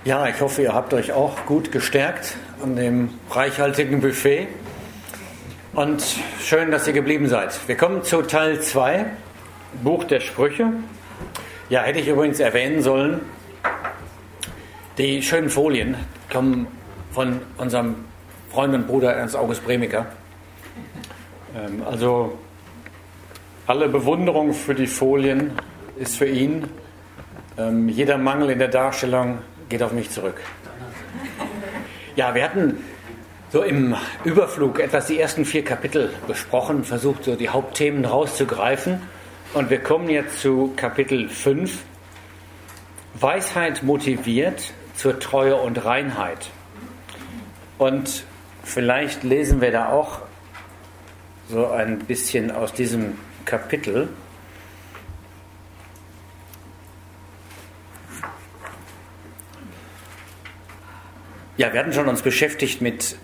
Ja, ich hoffe, ihr habt euch auch gut gestärkt an dem reichhaltigen Buffet. Und schön, dass ihr geblieben seid. Wir kommen zu Teil 2, Buch der Sprüche. Ja, hätte ich übrigens erwähnen sollen, die schönen Folien kommen von unserem Freund und Bruder Ernst August Bremiker. Also alle Bewunderung für die Folien ist für ihn. Jeder Mangel in der Darstellung geht auf mich zurück. Ja, wir hatten so im Überflug etwas die ersten 4 Kapitel besprochen, versucht so die Hauptthemen rauszugreifen. Und wir kommen jetzt zu Kapitel 5. Weisheit motiviert zur Treue und Reinheit. Und vielleicht lesen wir da auch so ein bisschen aus diesem Kapitel. Ja, wir hatten schon uns beschäftigt mit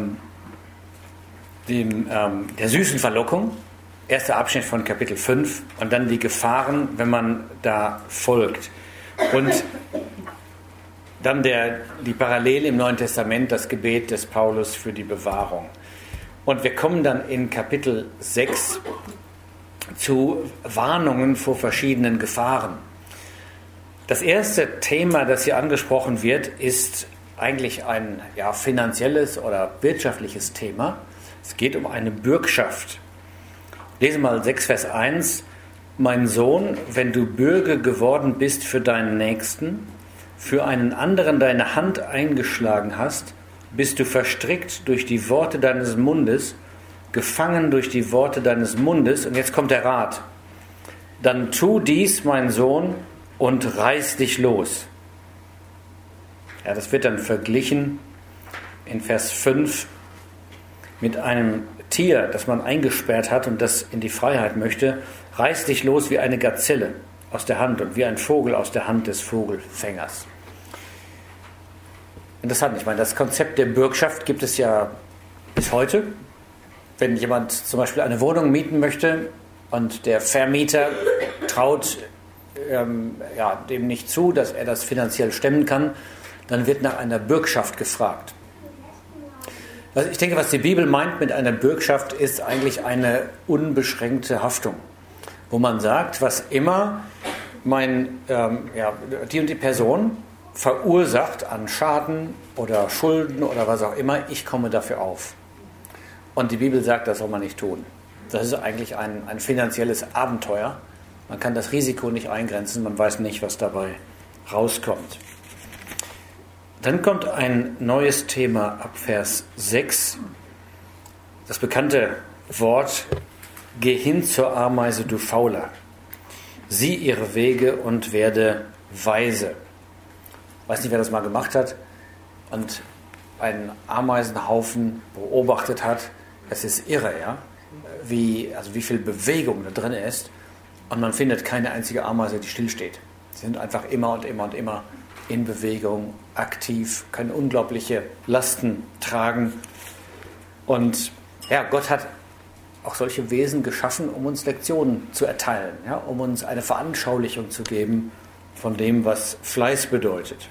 der süßen Verlockung, erster Abschnitt von Kapitel 5 und dann die Gefahren, wenn man da folgt. Und dann die Parallele im Neuen Testament, das Gebet des Paulus für die Bewahrung. Und wir kommen dann in Kapitel 6 zu Warnungen vor verschiedenen Gefahren. Das erste Thema, das hier angesprochen wird, ist eigentlich ein finanzielles oder wirtschaftliches Thema. Es geht um eine Bürgschaft. Lese mal 6, Vers 1. Mein Sohn, wenn du Bürge geworden bist für deinen Nächsten, für einen anderen deine Hand eingeschlagen hast, bist du verstrickt durch die Worte deines Mundes, gefangen durch die Worte deines Mundes. Und jetzt kommt der Rat. Dann tu dies, mein Sohn, und reiß dich los. Ja, das wird dann verglichen in Vers 5 mit einem Tier, das man eingesperrt hat und das in die Freiheit möchte. Reiß dich los wie eine Gazelle aus der Hand und wie ein Vogel aus der Hand des Vogelfängers. Interessant, ich meine, das Konzept der Bürgschaft gibt es ja bis heute. Wenn jemand zum Beispiel eine Wohnung mieten möchte und der Vermieter traut dem nicht zu, dass er das finanziell stemmen kann, dann wird nach einer Bürgschaft gefragt. Also ich denke, was die Bibel meint mit einer Bürgschaft, ist eigentlich eine unbeschränkte Haftung, wo man sagt, was immer die und die Person verursacht an Schaden oder Schulden oder was auch immer, ich komme dafür auf. Und die Bibel sagt, das soll man nicht tun. Das ist eigentlich ein finanzielles Abenteuer. Man kann das Risiko nicht eingrenzen, man weiß nicht, was dabei rauskommt. Dann kommt ein neues Thema ab Vers 6. Das bekannte Wort, geh hin zur Ameise, du Fauler. Sieh ihre Wege und werde weise. Ich weiß nicht, wer das mal gemacht hat und einen Ameisenhaufen beobachtet hat. Es ist irre, ja, wie viel Bewegung da drin ist. Und man findet keine einzige Ameise, die stillsteht. Sie sind einfach immer und immer und immer in Bewegung, aktiv, können unglaubliche Lasten tragen. Und ja, Gott hat auch solche Wesen geschaffen, um uns Lektionen zu erteilen, ja, um uns eine Veranschaulichung zu geben von dem, was Fleiß bedeutet.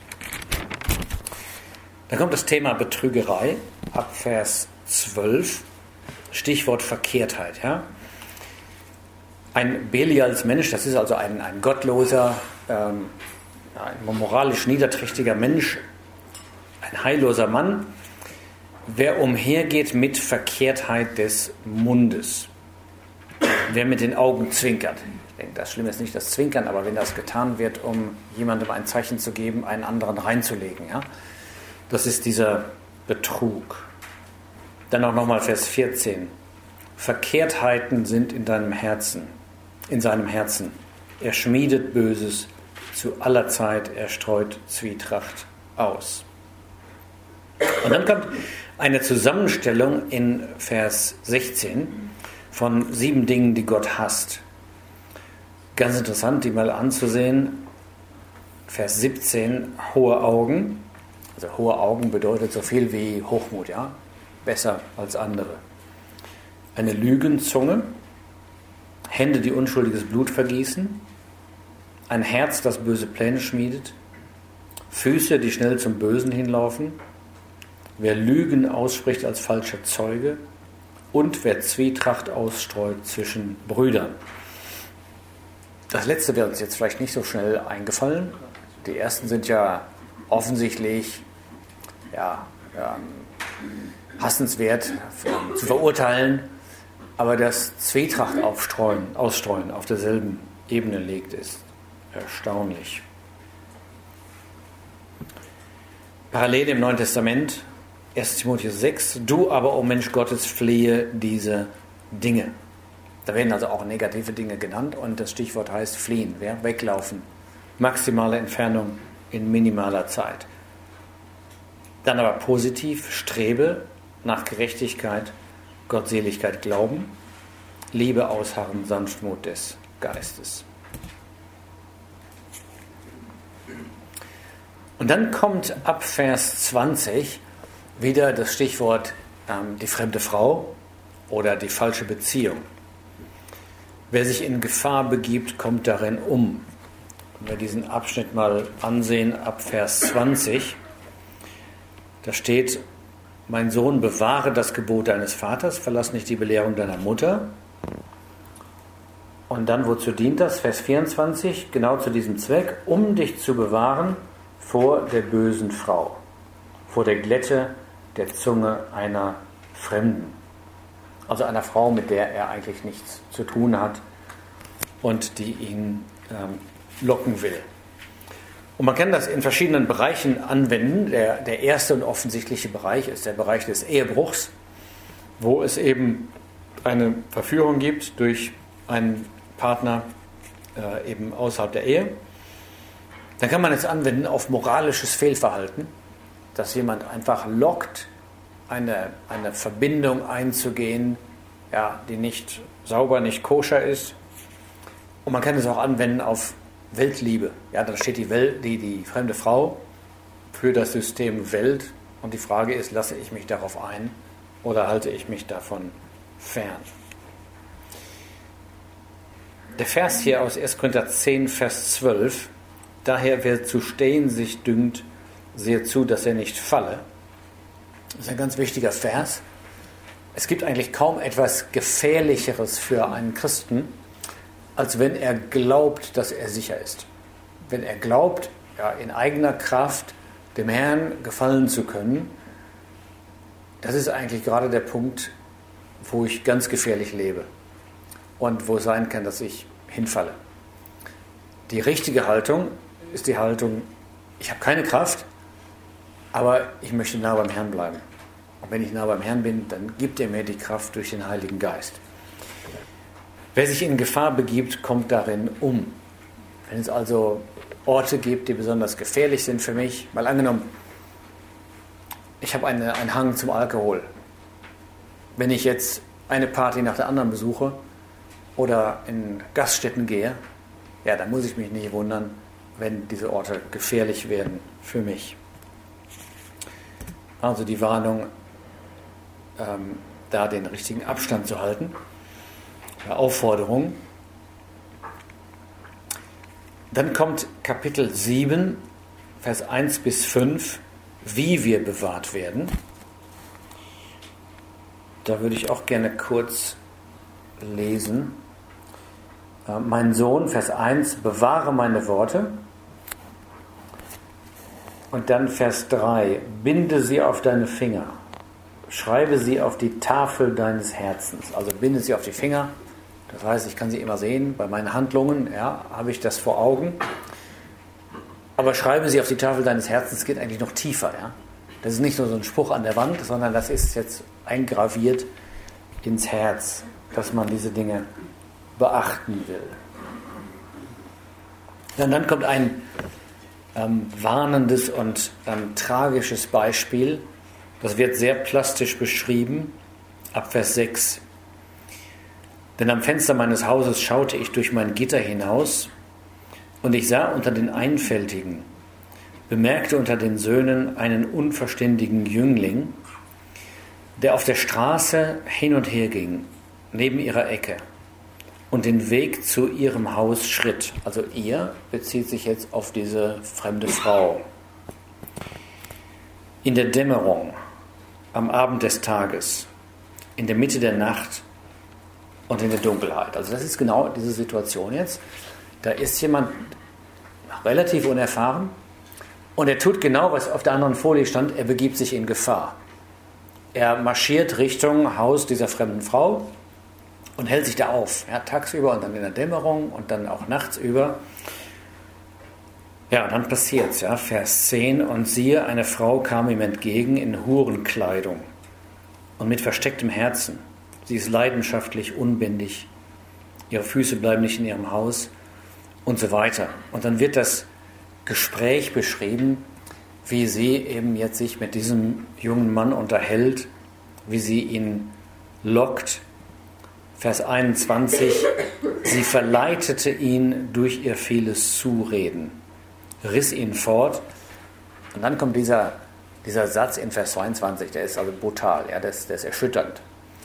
Dann kommt das Thema Betrügerei ab Vers 12, Stichwort Verkehrtheit. Ja. Ein Belials Mensch, das ist also ein gottloser, ein moralisch niederträchtiger Mensch, ein heilloser Mann, wer umhergeht mit Verkehrtheit des Mundes, wer mit den Augen zwinkert. Ich denke, das Schlimme ist nicht das Zwinkern, aber wenn das getan wird, um jemandem ein Zeichen zu geben, einen anderen reinzulegen. Ja? Das ist dieser Betrug. Dann auch nochmal Vers 14. Verkehrtheiten sind in seinem Herzen. Er schmiedet Böses zu aller Zeit, er streut Zwietracht aus. Und dann kommt eine Zusammenstellung in Vers 16 von 7 Dingen, die Gott hasst. Ganz interessant, die mal anzusehen. Vers 17, hohe Augen. Also hohe Augen bedeutet so viel wie Hochmut, ja? Besser als andere. Eine Lügenzunge, Hände, die unschuldiges Blut vergießen, ein Herz, das böse Pläne schmiedet, Füße, die schnell zum Bösen hinlaufen, wer Lügen ausspricht als falscher Zeuge und wer Zwietracht ausstreut zwischen Brüdern. Das letzte wäre uns jetzt vielleicht nicht so schnell eingefallen. Die ersten sind ja offensichtlich hassenswert zu verurteilen, aber dass Zwietracht ausstreuen auf derselben Ebene liegt, ist erstaunlich. Parallel im Neuen Testament, 1. Timotheus 6, du aber, o Mensch Gottes, flehe diese Dinge. Da werden also auch negative Dinge genannt und das Stichwort heißt fliehen, weglaufen, maximale Entfernung in minimaler Zeit. Dann aber positiv, strebe nach Gerechtigkeit, Gottseligkeit, Glauben, Liebe, Ausharren, Sanftmut des Geistes. Und dann kommt ab Vers 20 wieder das Stichwort die fremde Frau oder die falsche Beziehung. Wer sich in Gefahr begibt, kommt darin um. Wenn wir diesen Abschnitt mal ansehen, ab Vers 20, da steht, mein Sohn, bewahre das Gebot deines Vaters, verlass nicht die Belehrung deiner Mutter. Und dann, wozu dient das? Vers 24, genau zu diesem Zweck, um dich zu bewahren vor der bösen Frau, vor der Glätte der Zunge einer Fremden. Also einer Frau, mit der er eigentlich nichts zu tun hat und die ihn locken will. Und man kann das in verschiedenen Bereichen anwenden. Der erste und offensichtliche Bereich ist der Bereich des Ehebruchs, wo es eben eine Verführung gibt durch einen Partner eben außerhalb der Ehe. Dann kann man es anwenden auf moralisches Fehlverhalten, dass jemand einfach lockt, eine Verbindung einzugehen, die nicht sauber, nicht koscher ist. Und man kann es auch anwenden auf Weltliebe. Ja, da steht die fremde Frau für das System Welt. Und die Frage ist, lasse ich mich darauf ein oder halte ich mich davon fern? Der Vers hier aus 1. Korinther 10, Vers 12. Daher, wer zu stehen sich dünkt, sehe zu, dass er nicht falle. Das ist ein ganz wichtiger Vers. Es gibt eigentlich kaum etwas Gefährlicheres für einen Christen, als wenn er glaubt, dass er sicher ist. Wenn er glaubt, in eigener Kraft dem Herrn gefallen zu können, das ist eigentlich gerade der Punkt, wo ich ganz gefährlich lebe und wo es sein kann, dass ich hinfalle. Die richtige Haltung ist die Haltung, ich habe keine Kraft, aber ich möchte nah beim Herrn bleiben. Und wenn ich nah beim Herrn bin, dann gibt er mir die Kraft durch den Heiligen Geist. Wer sich in Gefahr begibt, kommt darin um. Wenn es also Orte gibt, die besonders gefährlich sind für mich, mal angenommen, ich habe einen Hang zum Alkohol. Wenn ich jetzt eine Party nach der anderen besuche oder in Gaststätten gehe, dann muss ich mich nicht wundern, wenn diese Orte gefährlich werden für mich. Also die Warnung, da den richtigen Abstand zu halten. Aufforderung. Dann kommt Kapitel 7, Vers 1 bis 5, wie wir bewahrt werden. Da würde ich auch gerne kurz lesen. Mein Sohn, Vers 1, bewahre meine Worte. Und dann Vers 3, binde sie auf deine Finger. Schreibe sie auf die Tafel deines Herzens. Also binde sie auf die Finger. Das heißt, ich kann sie immer sehen. Bei meinen Handlungen habe ich das vor Augen. Aber schreibe sie auf die Tafel deines Herzens geht eigentlich noch tiefer. Das ist nicht nur so ein Spruch an der Wand, sondern das ist jetzt eingraviert ins Herz, dass man diese Dinge beachten will. Dann kommt ein warnendes und tragisches Beispiel. Das wird sehr plastisch beschrieben, ab Vers 6. Denn am Fenster meines Hauses schaute ich durch mein Gitter hinaus und ich sah unter den Einfältigen, bemerkte unter den Söhnen einen unverständigen Jüngling, der auf der Straße hin und her ging, neben ihrer Ecke und den Weg zu ihrem Haus schritt. Also ihr bezieht sich jetzt auf diese fremde Frau. in der Dämmerung, am Abend des Tages, in der Mitte der Nacht und in der Dunkelheit. Also das ist genau diese Situation jetzt. Da ist jemand relativ unerfahren und er tut genau, was auf der anderen Folie stand, er begibt sich in Gefahr. Er marschiert Richtung Haus dieser fremden Frau und hält sich da auf, ja, tagsüber und dann in der Dämmerung und dann auch nachts über. Ja, und dann passiert's, ja, Vers 10. Und siehe, eine Frau kam ihm entgegen in Hurenkleidung und mit verstecktem Herzen. Sie ist leidenschaftlich, unbändig, ihre Füße bleiben nicht in ihrem Haus und so weiter. Und dann wird das Gespräch beschrieben, wie sie eben jetzt sich mit diesem jungen Mann unterhält, wie sie ihn lockt. Vers 21, sie verleitete ihn durch ihr vieles Zureden, riss ihn fort. Und dann kommt dieser Satz in Vers 22, der ist also brutal, ja, der ist erschütternd.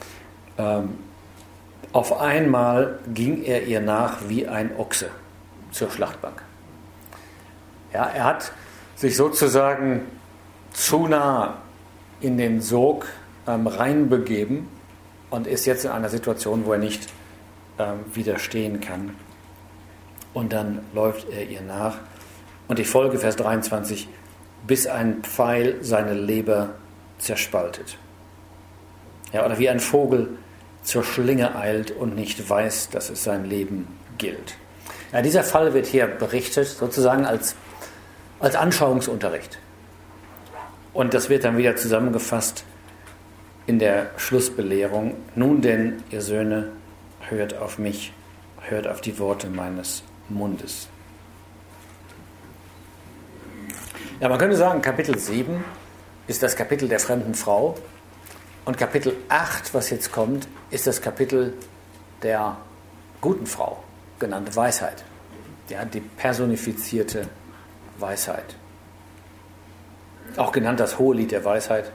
Auf einmal ging er ihr nach wie ein Ochse zur Schlachtbank. Ja, er hat sich sozusagen zu nah in den Sog reinbegeben und ist jetzt in einer Situation, wo er nicht widerstehen kann. Und dann läuft er ihr nach. Und die Folge, Vers 23, bis ein Pfeil seine Leber zerspaltet. Ja, oder wie ein Vogel zur Schlinge eilt und nicht weiß, dass es sein Leben gilt. Ja, dieser Fall wird hier berichtet, sozusagen als Anschauungsunterricht. Und das wird dann wieder zusammengefasst in der Schlussbelehrung. Nun denn, ihr Söhne, hört auf mich, hört auf die Worte meines Mundes. Ja, man könnte sagen, Kapitel 7 ist das Kapitel der fremden Frau und Kapitel 8, was jetzt kommt, ist das Kapitel der guten Frau, genannte Weisheit. Ja, die personifizierte Weisheit. Auch genannt das Hohelied der Weisheit.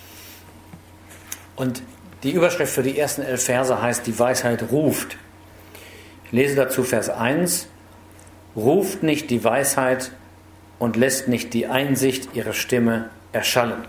Und die Überschrift für die ersten 11 Verse heißt, die Weisheit ruft. Ich lese dazu Vers 1. Ruft nicht die Weisheit und lässt nicht die Einsicht ihre Stimme erschallen.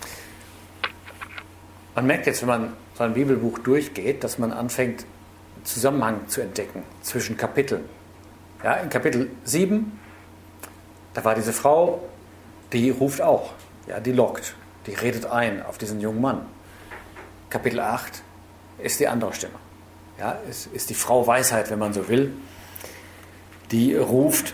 Man merkt jetzt, wenn man so ein Bibelbuch durchgeht, dass man anfängt, Zusammenhang zu entdecken zwischen Kapiteln. Ja, in Kapitel 7, da war diese Frau, die ruft auch, ja, die lockt, die redet ein auf diesen jungen Mann. Kapitel 8 ist die andere Stimme. Ja, es ist die Frau Weisheit, wenn man so will, die ruft.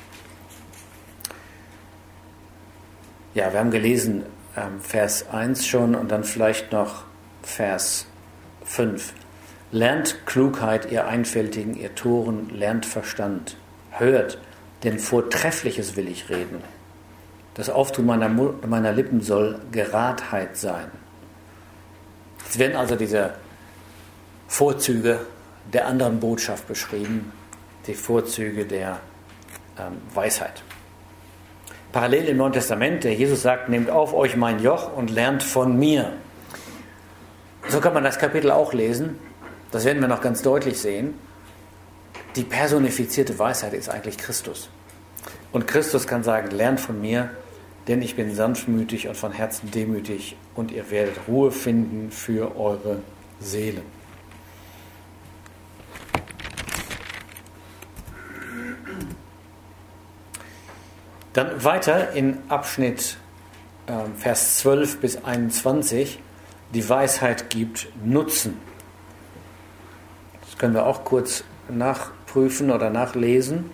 Ja, wir haben gelesen Vers 1 schon und dann vielleicht noch Vers 5. Lernt Klugheit, ihr Einfältigen, ihr Toren, lernt Verstand. Hört, denn Vortreffliches will ich reden. Das Auftun meiner Lippen soll Geradheit sein. Es werden also diese Vorzüge der anderen Botschaft beschrieben, die Vorzüge der Weisheit. Parallel im Neuen Testament, der Jesus sagt, nehmt auf euch mein Joch und lernt von mir. So kann man das Kapitel auch lesen. Das werden wir noch ganz deutlich sehen. Die personifizierte Weisheit ist eigentlich Christus. Und Christus kann sagen, lernt von mir, denn ich bin sanftmütig und von Herzen demütig und ihr werdet Ruhe finden für eure Seelen. Dann weiter in Abschnitt Vers 12 bis 21, die Weisheit gibt Nutzen. Das können wir auch kurz nachprüfen oder nachlesen.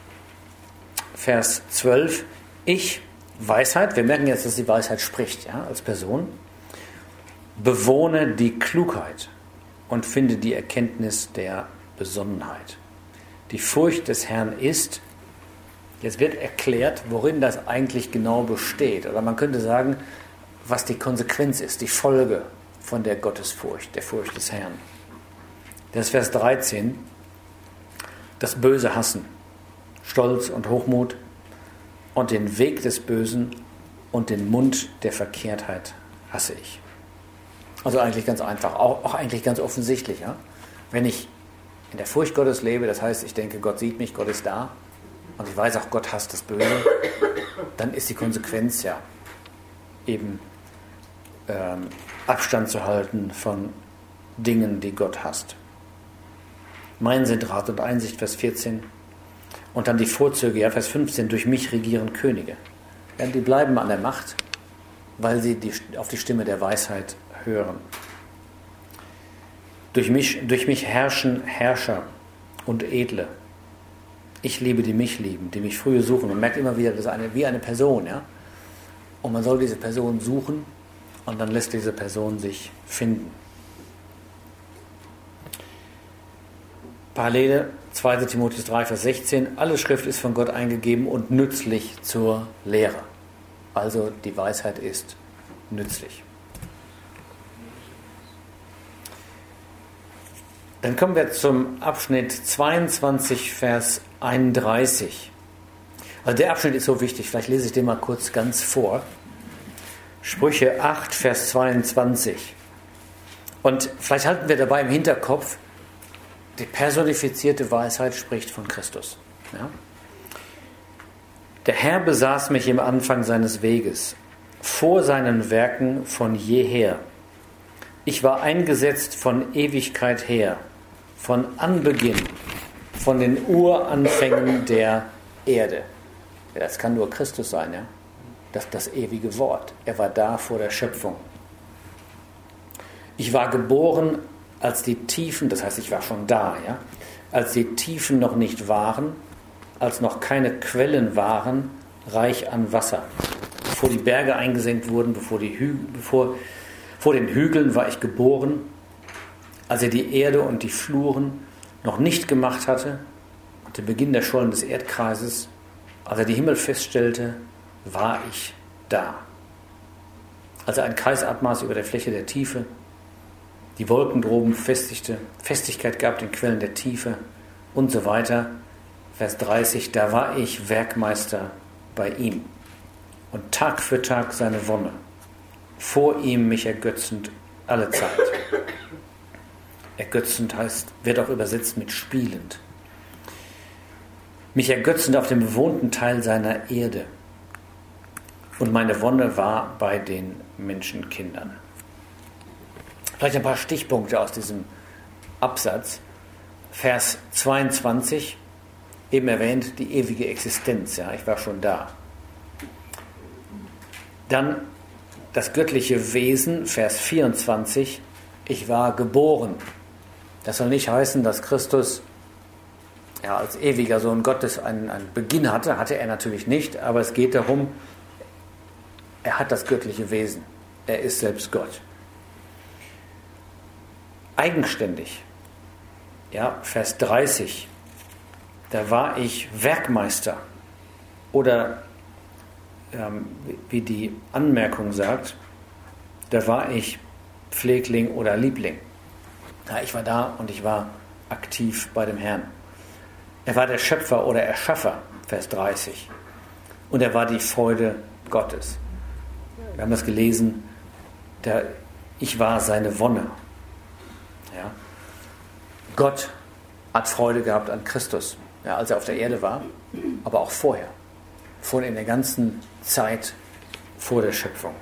Vers 12, ich, Weisheit, wir merken jetzt, dass die Weisheit spricht, ja, als Person, bewohne die Klugheit und finde die Erkenntnis der Besonnenheit. Die Furcht des Herrn ist, jetzt wird erklärt, worin das eigentlich genau besteht. Oder man könnte sagen, was die Konsequenz ist, die Folge von der Gottesfurcht, der Furcht des Herrn. Das ist Vers 13. Das Böse hassen, Stolz und Hochmut und den Weg des Bösen und den Mund der Verkehrtheit hasse ich. Also eigentlich ganz einfach, auch eigentlich ganz offensichtlich. Ja? Wenn ich in der Furcht Gottes lebe, das heißt, ich denke, Gott sieht mich, Gott ist da, und ich weiß auch, Gott hasst das Böse, dann ist die Konsequenz ja, eben Abstand zu halten von Dingen, die Gott hasst. Mein sind Rat und Einsicht, Vers 14. Und dann die Vorzüge, ja, Vers 15, durch mich regieren Könige. Ja, die bleiben an der Macht, weil sie auf die Stimme der Weisheit hören. Durch mich herrschen Herrscher und Edle. Ich liebe, die mich lieben, die mich früher suchen. Man merkt immer wieder, das ist wie eine Person. Ja? Und man soll diese Person suchen und dann lässt diese Person sich finden. Parallele 2. Timotheus 3, Vers 16. Alle Schrift ist von Gott eingegeben und nützlich zur Lehre. Also die Weisheit ist nützlich. Dann kommen wir zum Abschnitt 22, Vers 31. Also der Abschnitt ist so wichtig, vielleicht lese ich den mal kurz ganz vor. Sprüche 8, Vers 22. Und vielleicht halten wir dabei im Hinterkopf, die personifizierte Weisheit spricht von Christus. Ja? Der Herr besaß mich im Anfang seines Weges, vor seinen Werken von jeher. Ich war eingesetzt von Ewigkeit her, von Anbeginn, von den Uranfängen der Erde. Ja, das kann nur Christus sein, ja? Das ewige Wort. Er war da vor der Schöpfung. Ich war geboren, als die Tiefen, das heißt, ich war schon da, ja? Als die Tiefen noch nicht waren, als noch keine Quellen waren, reich an Wasser. Bevor die Berge eingesenkt wurden, vor den Hügeln war ich geboren, als er die Erde und die Fluren noch nicht gemacht hatte, und den Beginn der Schollen des Erdkreises, als er die Himmel feststellte, war ich da. Als er einen Kreis abmaß über der Fläche der Tiefe, die Wolken droben festigte, Festigkeit gab den Quellen der Tiefe und so weiter. Vers 30, da war ich Werkmeister bei ihm und Tag für Tag seine Wonne, vor ihm mich ergötzend alle Zeit. Ergötzend wird auch übersetzt mit spielend. Mich ergötzend auf dem bewohnten Teil seiner Erde. Und meine Wonne war bei den Menschenkindern. Vielleicht ein paar Stichpunkte aus diesem Absatz. Vers 22, eben erwähnt, die ewige Existenz. Ja, ich war schon da. Dann das göttliche Wesen, Vers 24, ich war geboren. Das soll nicht heißen, dass Christus als ewiger Sohn Gottes einen Beginn hatte. Hatte er natürlich nicht, aber es geht darum, er hat das göttliche Wesen. Er ist selbst Gott. Eigenständig. Ja, Vers 30. Da war ich Werkmeister. Oder wie die Anmerkung sagt, da war ich Pflegling oder Liebling. Ja, ich war da und ich war aktiv bei dem Herrn. Er war der Schöpfer oder Erschaffer, Vers 30. Und er war die Freude Gottes. Wir haben das gelesen, ich war seine Wonne. Ja. Gott hat Freude gehabt an Christus, ja, als er auf der Erde war, aber auch vorher. Von in der ganzen Zeit vor der Schöpfung.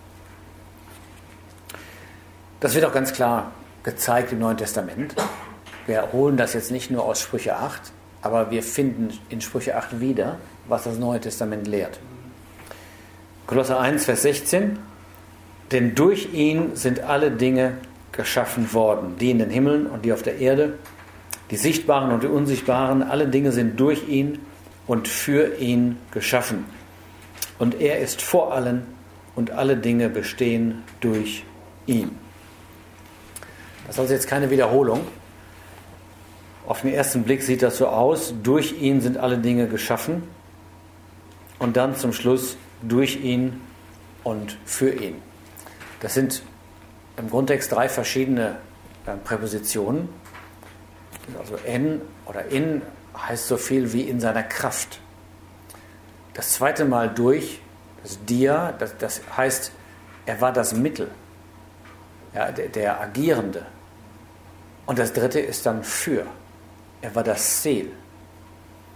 Das wird auch ganz klar gezeigt im Neuen Testament. Wir holen das jetzt nicht nur aus Sprüche 8, aber wir finden in Sprüche 8 wieder, was das Neue Testament lehrt. Kolosser 1, Vers 16. Denn durch ihn sind alle Dinge geschaffen worden, die in den Himmeln und die auf der Erde, die sichtbaren und die unsichtbaren, alle Dinge sind durch ihn und für ihn geschaffen. Und er ist vor allen und alle Dinge bestehen durch ihn. Das ist also jetzt keine Wiederholung. Auf den ersten Blick sieht das so aus, durch ihn sind alle Dinge geschaffen und dann zum Schluss durch ihn und für ihn. Das sind im Grundtext 3 verschiedene Präpositionen. Also en oder in heißt so viel wie in seiner Kraft. Das zweite Mal durch, das dia, das heißt, er war das Mittel, ja, der Agierende. Und das dritte ist dann für. Er war das Ziel.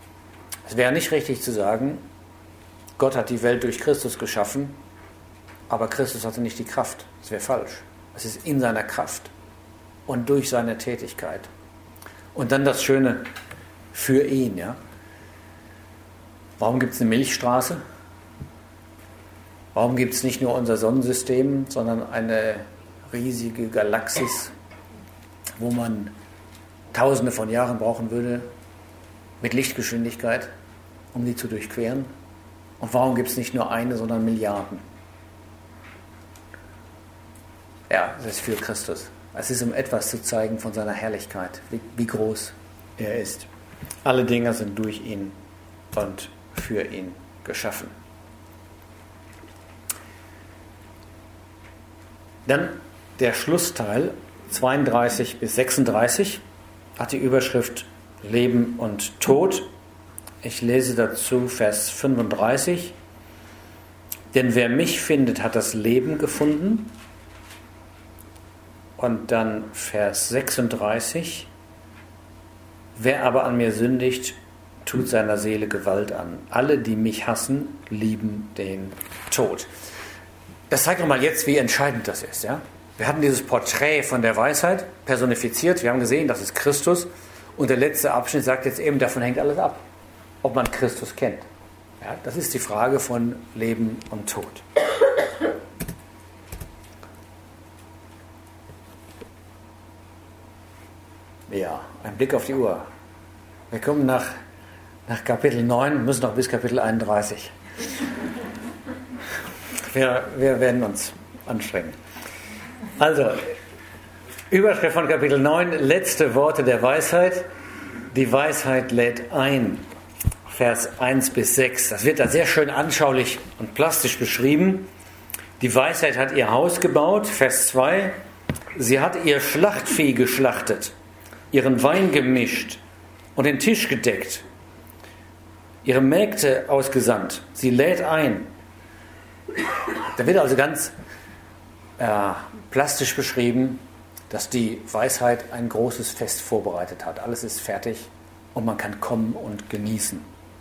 Es wäre nicht richtig zu sagen, Gott hat die Welt durch Christus geschaffen, aber Christus hatte nicht die Kraft. Das wäre falsch. Es ist in seiner Kraft und durch seine Tätigkeit. Und dann das Schöne für ihn. Ja? Warum gibt es eine Milchstraße? Warum gibt es nicht nur unser Sonnensystem, sondern eine riesige Galaxis, wo man Tausende von Jahren brauchen würde, mit Lichtgeschwindigkeit, um die zu durchqueren? Und warum gibt es nicht nur eine, sondern Milliarden? Ja, das ist für Christus. Es ist, um etwas zu zeigen von seiner Herrlichkeit, wie groß er ist. Alle Dinge sind durch ihn und für ihn geschaffen. Dann der Schlussteil, 32 bis 36, hat die Überschrift Leben und Tod. Ich lese dazu Vers 35. Denn wer mich findet, hat das Leben gefunden. Und dann Vers 36. Wer aber an mir sündigt, tut seiner Seele Gewalt an. Alle, die mich hassen, lieben den Tod. Das zeigt nochmal jetzt, wie entscheidend das ist. Ja? Wir hatten dieses Porträt von der Weisheit personifiziert. Wir haben gesehen, das ist Christus. Und der letzte Abschnitt sagt jetzt eben, davon hängt alles ab, ob man Christus kennt. Ja, das ist die Frage von Leben und Tod. Ja, ein Blick auf die Uhr. Wir kommen nach Kapitel 9, müssen noch bis Kapitel 31. Wir werden uns anstrengen. Also, Überschrift von Kapitel 9, letzte Worte der Weisheit. Die Weisheit lädt ein. Vers 1 bis 6. Das wird da sehr schön anschaulich und plastisch beschrieben. Die Weisheit hat ihr Haus gebaut. Vers 2. Sie hat ihr Schlachtvieh geschlachtet, ihren Wein gemischt und den Tisch gedeckt, ihre Mägde ausgesandt. Sie lädt ein. Da wird also ganz plastisch beschrieben, dass die Weisheit ein großes Fest vorbereitet hat. Alles ist fertig und man kann kommen und genießen.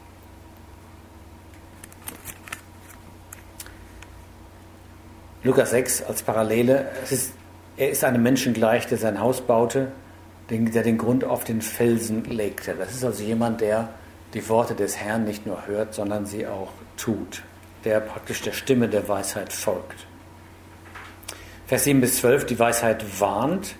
Lukas 6 als Parallele. Er ist einem Menschen gleich, der sein Haus baute, der den Grund auf den Felsen legte. Das ist also jemand, der die Worte des Herrn nicht nur hört, sondern sie auch tut. Der praktisch der Stimme der Weisheit folgt. Vers 7 bis 12, die Weisheit warnt.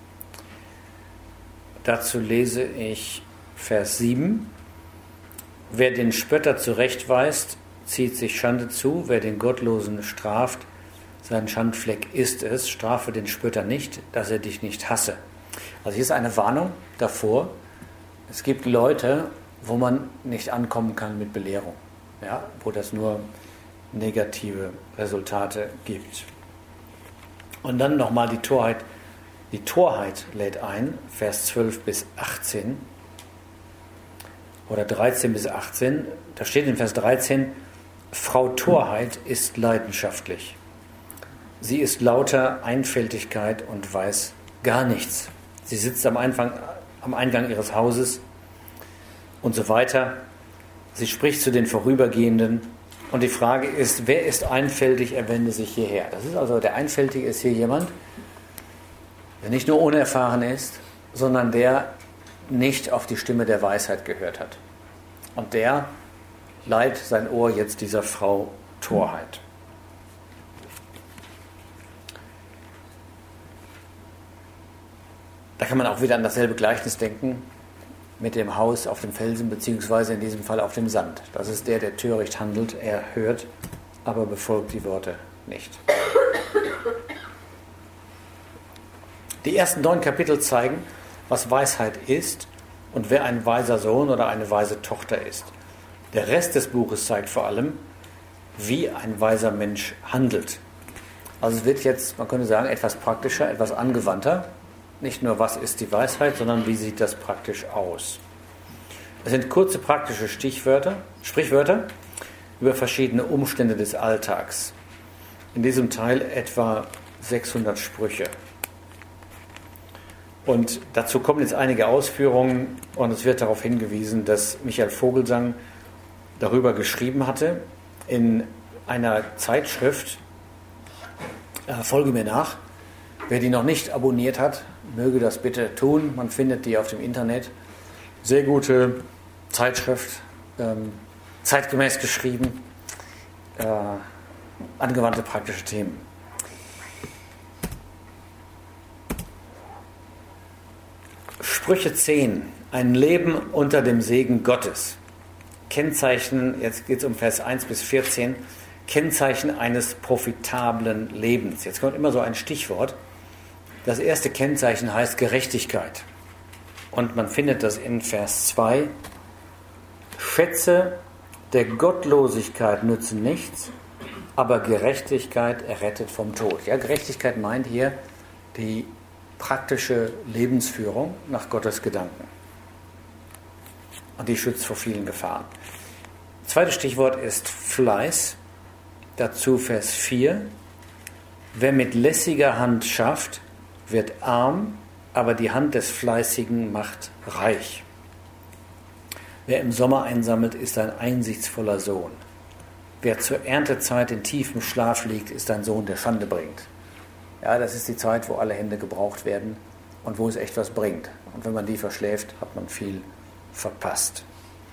Dazu lese ich Vers 7. Wer den Spötter zurechtweist, zieht sich Schande zu. Wer den Gottlosen straft, sein Schandfleck ist es. Strafe den Spötter nicht, dass er dich nicht hasse. Also hier ist eine Warnung davor. Es gibt Leute, wo man nicht ankommen kann mit Belehrung, ja, wo das nur negative Resultate gibt. Und dann nochmal die Torheit. Die Torheit lädt ein, Vers 12 bis 18 oder 13 bis 18. Da steht in Vers 13, Frau Torheit ist leidenschaftlich. Sie ist lauter Einfältigkeit und weiß gar nichts. Sie sitzt am Eingang ihres Hauses und so weiter. Sie spricht zu den Vorübergehenden. Und die Frage ist, wer ist einfältig, er wende sich hierher. Das ist also, der Einfältige ist hier jemand, der nicht nur unerfahren ist, sondern der nicht auf die Stimme der Weisheit gehört hat. Und der leiht sein Ohr jetzt dieser Frau Torheit. Da kann man auch wieder an dasselbe Gleichnis denken mit dem Haus auf dem Felsen, beziehungsweise in diesem Fall auf dem Sand. Das ist der töricht handelt. Er hört, aber befolgt die Worte nicht. Die ersten 9 Kapitel zeigen, was Weisheit ist und wer ein weiser Sohn oder eine weise Tochter ist. Der Rest des Buches zeigt vor allem, wie ein weiser Mensch handelt. Also es wird jetzt, man könnte sagen, etwas praktischer, etwas angewandter. Nicht nur, was ist die Weisheit, sondern wie sieht das praktisch aus. Es sind kurze praktische Sprichwörter über verschiedene Umstände des Alltags. In diesem Teil etwa 600 Sprüche. Und dazu kommen jetzt einige Ausführungen und es wird darauf hingewiesen, dass Michael Vogelsang darüber geschrieben hatte in einer Zeitschrift, Folge mir nach. Wer die noch nicht abonniert hat, möge das bitte tun. Man findet die auf dem Internet. Sehr gute Zeitschrift, zeitgemäß geschrieben, angewandte praktische Themen. Sprüche 10. Ein Leben unter dem Segen Gottes. Kennzeichen, jetzt geht es um Vers 1 bis 14, Kennzeichen eines profitablen Lebens. Jetzt kommt immer so ein Stichwort. Das erste Kennzeichen heißt Gerechtigkeit. Und man findet das in Vers 2. Schätze der Gottlosigkeit nützen nichts, aber Gerechtigkeit errettet vom Tod. Ja, Gerechtigkeit meint hier die praktische Lebensführung nach Gottes Gedanken. Und die schützt vor vielen Gefahren. Das zweite Stichwort ist Fleiß. Dazu Vers 4. Wer mit lässiger Hand schafft, wird arm, aber die Hand des Fleißigen macht reich. Wer im Sommer einsammelt, ist ein einsichtsvoller Sohn. Wer zur Erntezeit in tiefem Schlaf liegt, ist ein Sohn, der Schande bringt. Ja, das ist die Zeit, wo alle Hände gebraucht werden und wo es echt was bringt. Und wenn man die verschläft, hat man viel verpasst.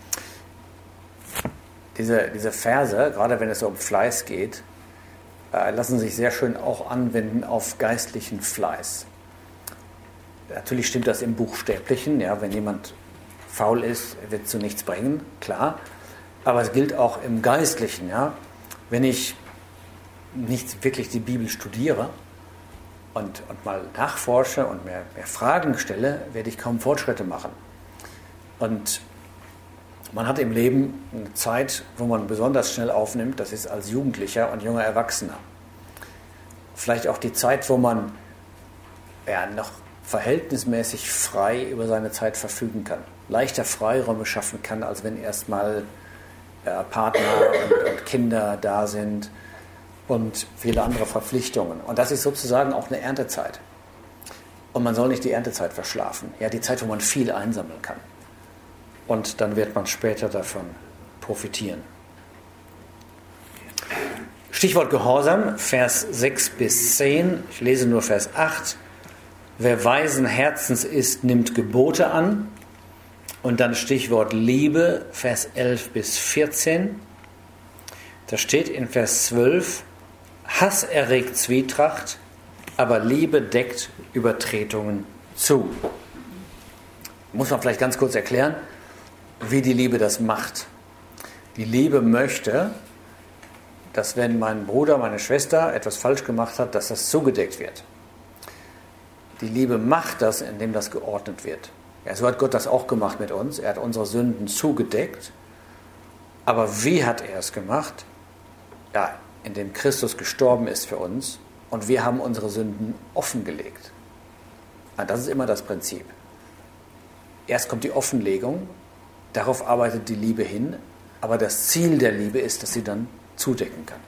Diese Verse, gerade wenn es so um Fleiß geht, lassen sich sehr schön auch anwenden auf geistlichen Fleiß. Natürlich stimmt das im Buchstäblichen, ja, wenn jemand faul ist, wird es zu nichts bringen, klar. Aber es gilt auch im Geistlichen, ja. Wenn ich nicht wirklich die Bibel studiere und mal nachforsche und mehr Fragen stelle, werde ich kaum Fortschritte machen. Und man hat im Leben eine Zeit, wo man besonders schnell aufnimmt, das ist als Jugendlicher und junger Erwachsener. Vielleicht auch die Zeit, wo man noch verhältnismäßig frei über seine Zeit verfügen kann. Leichter Freiräume schaffen kann, als wenn erstmal Partner und Kinder da sind und viele andere Verpflichtungen. Und das ist sozusagen auch eine Erntezeit. Und man soll nicht die Erntezeit verschlafen. Ja, die Zeit, wo man viel einsammeln kann. Und dann wird man später davon profitieren. Stichwort Gehorsam, Vers 6 bis 10. Ich lese nur Vers 8. Wer weisen Herzens ist, nimmt Gebote an. Und dann Stichwort Liebe, Vers 11 bis 14. Da steht in Vers 12, Hass erregt Zwietracht, aber Liebe deckt Übertretungen zu. Muss man vielleicht ganz kurz erklären, wie die Liebe das macht. Die Liebe möchte, dass wenn mein Bruder, meine Schwester etwas falsch gemacht hat, dass das zugedeckt wird. Die Liebe macht das, indem das geordnet wird. Ja, so hat Gott das auch gemacht mit uns. Er hat unsere Sünden zugedeckt. Aber wie hat er es gemacht? Ja, indem Christus gestorben ist für uns und wir haben unsere Sünden offengelegt. Ja, das ist immer das Prinzip. Erst kommt die Offenlegung, darauf arbeitet die Liebe hin, aber das Ziel der Liebe ist, dass sie dann zudecken kann.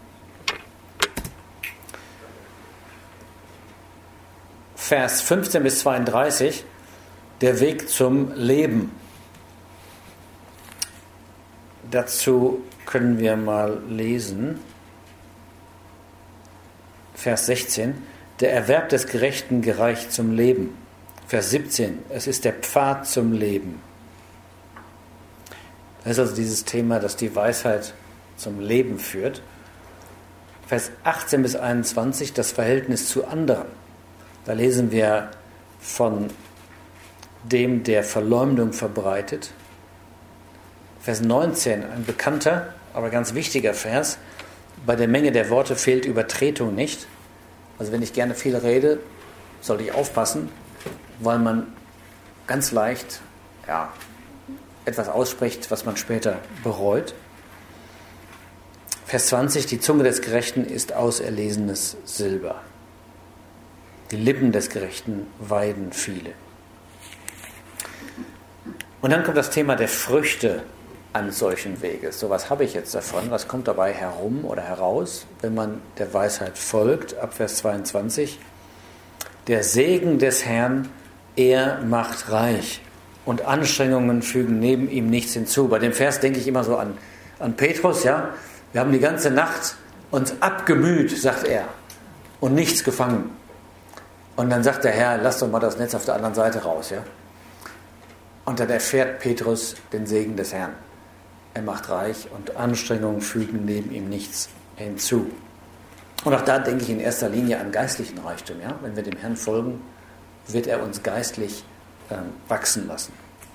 Vers 15 bis 32, der Weg zum Leben. Dazu können wir mal lesen. Vers 16, der Erwerb des Gerechten gereicht zum Leben. Vers 17, es ist der Pfad zum Leben. Das ist also dieses Thema, das die Weisheit zum Leben führt. Vers 18 bis 21, das Verhältnis zu anderen. Da lesen wir von dem, der Verleumdung verbreitet. Vers 19, ein bekannter, aber ganz wichtiger Vers. Bei der Menge der Worte fehlt Übertretung nicht. Also wenn ich gerne viel rede, sollte ich aufpassen, weil man ganz leicht etwas ausspricht, was man später bereut. Vers 20, die Zunge des Gerechten ist auserlesenes Silber. Die Lippen des Gerechten weiden viele. Und dann kommt das Thema der Früchte eines solchen Weges. So, was habe ich jetzt davon? Was kommt dabei herum oder heraus, wenn man der Weisheit folgt? Ab Vers 22. Der Segen des Herrn, er macht reich und Anstrengungen fügen neben ihm nichts hinzu. Bei dem Vers denke ich immer so an Petrus, ja. Wir haben die ganze Nacht uns abgemüht, sagt er. und nichts gefangen. Und dann sagt der Herr, lass doch mal das Netz auf der anderen Seite raus. Ja? Und dann erfährt Petrus den Segen des Herrn. Er macht reich und Anstrengungen fügen neben ihm nichts hinzu. Und auch da denke ich in erster Linie an geistlichen Reichtum. Ja? Wenn wir dem Herrn folgen, wird er uns geistlich wachsen lassen.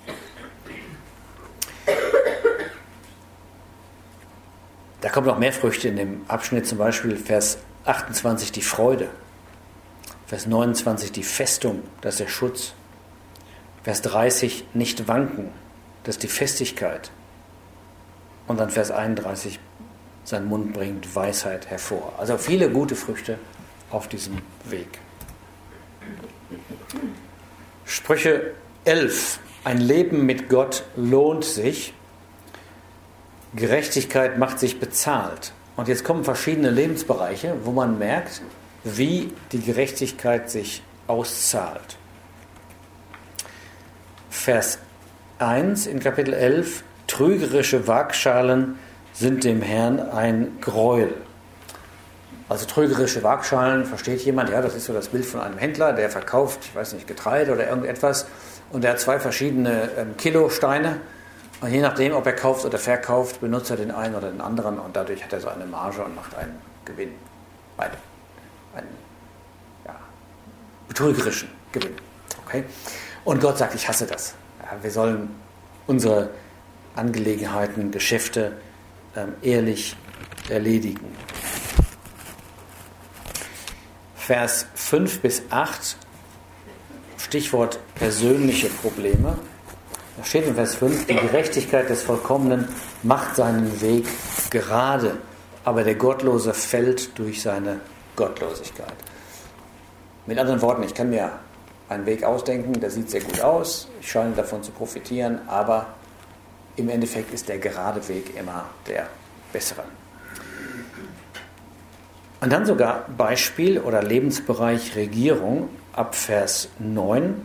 Da kommen noch mehr Früchte in dem Abschnitt, zum Beispiel Vers 28 die Freude, Vers 29 die Festung, das ist der Schutz, Vers 30 nicht wanken, das ist die Festigkeit und dann Vers 31 sein Mund bringt Weisheit hervor. Also viele gute Früchte auf diesem Weg. Sprüche 11. Ein Leben mit Gott lohnt sich. Gerechtigkeit macht sich bezahlt. Und jetzt kommen verschiedene Lebensbereiche, wo man merkt, wie die Gerechtigkeit sich auszahlt. Vers 1 in Kapitel 11. Trügerische Waagschalen sind dem Herrn ein Gräuel. Also trügerische Waagschalen, versteht jemand, ja, das ist so das Bild von einem Händler, der verkauft, ich weiß nicht, Getreide oder irgendetwas und der hat zwei verschiedene Kilosteine und je nachdem, ob er kauft oder verkauft, benutzt er den einen oder den anderen und dadurch hat er so eine Marge und macht einen Gewinn. Einen betrügerischen Gewinn. Okay? Und Gott sagt, ich hasse das. Ja, wir sollen unsere Angelegenheiten, Geschäfte ehrlich erledigen. Vers 5 bis 8, Stichwort persönliche Probleme. Da steht in Vers 5, die Gerechtigkeit des Vollkommenen macht seinen Weg gerade, aber der Gottlose fällt durch seine Gottlosigkeit. Mit anderen Worten, ich kann mir einen Weg ausdenken, der sieht sehr gut aus, ich scheine davon zu profitieren, aber im Endeffekt ist der gerade Weg immer der bessere. Und dann sogar Beispiel oder Lebensbereich Regierung ab Vers 9.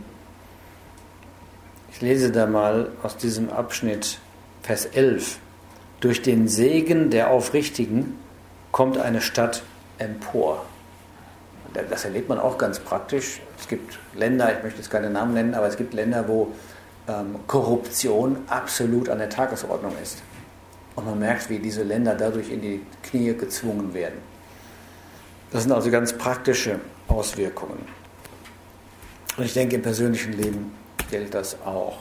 Ich lese da mal aus diesem Abschnitt Vers 11. Durch den Segen der Aufrichtigen kommt eine Stadt empor. Das erlebt man auch ganz praktisch. Es gibt Länder, ich möchte jetzt keine Namen nennen, aber es gibt Länder, wo Korruption absolut an der Tagesordnung ist. Und man merkt, wie diese Länder dadurch in die Knie gezwungen werden. Das sind also ganz praktische Auswirkungen. Und ich denke, im persönlichen Leben gilt das auch.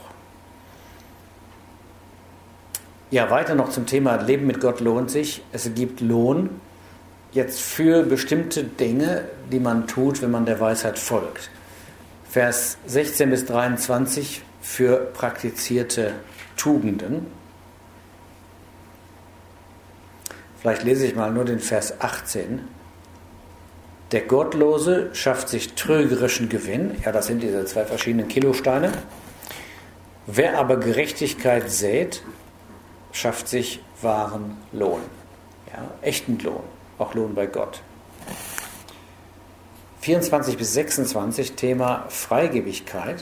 Ja, weiter noch zum Thema Leben mit Gott lohnt sich. Es gibt Lohn jetzt für bestimmte Dinge, die man tut, wenn man der Weisheit folgt. Vers 16 bis 23 für praktizierte Tugenden. Vielleicht lese ich mal nur den Vers 18. Der Gottlose schafft sich trügerischen Gewinn. Ja, das sind diese zwei verschiedenen Kilosteine. Wer aber Gerechtigkeit sät, schafft sich wahren Lohn. Ja, echten Lohn. Auch Lohn bei Gott. 24 bis 26, Thema Freigebigkeit.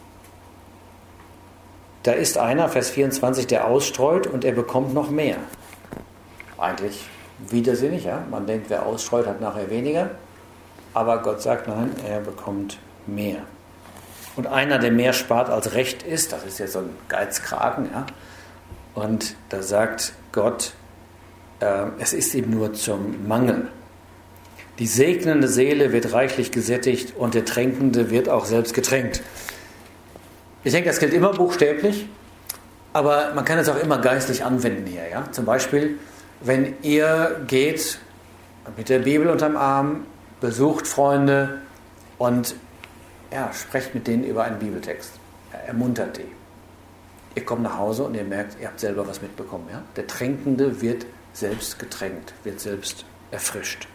Da ist einer, Vers 24, der ausstreut und er bekommt noch mehr. Eigentlich widersinnig, ja. Man denkt, wer ausstreut, hat nachher weniger. Aber Gott sagt, nein, er bekommt mehr. Und einer, der mehr spart als recht ist, das ist ja so ein Geizkragen, ja. Und da sagt Gott, es ist ihm nur zum Mangel. Die segnende Seele wird reichlich gesättigt und der Tränkende wird auch selbst getränkt. Ich denke, das gilt immer buchstäblich, aber man kann es auch immer geistlich anwenden hier. Ja? Zum Beispiel, wenn ihr geht mit der Bibel unterm Arm, besucht Freunde und sprecht mit denen über einen Bibeltext. Ermuntert die. Ihr kommt nach Hause und ihr merkt, ihr habt selber was mitbekommen. Ja? Der Tränkende wird selbst getränkt, wird selbst erfrischt.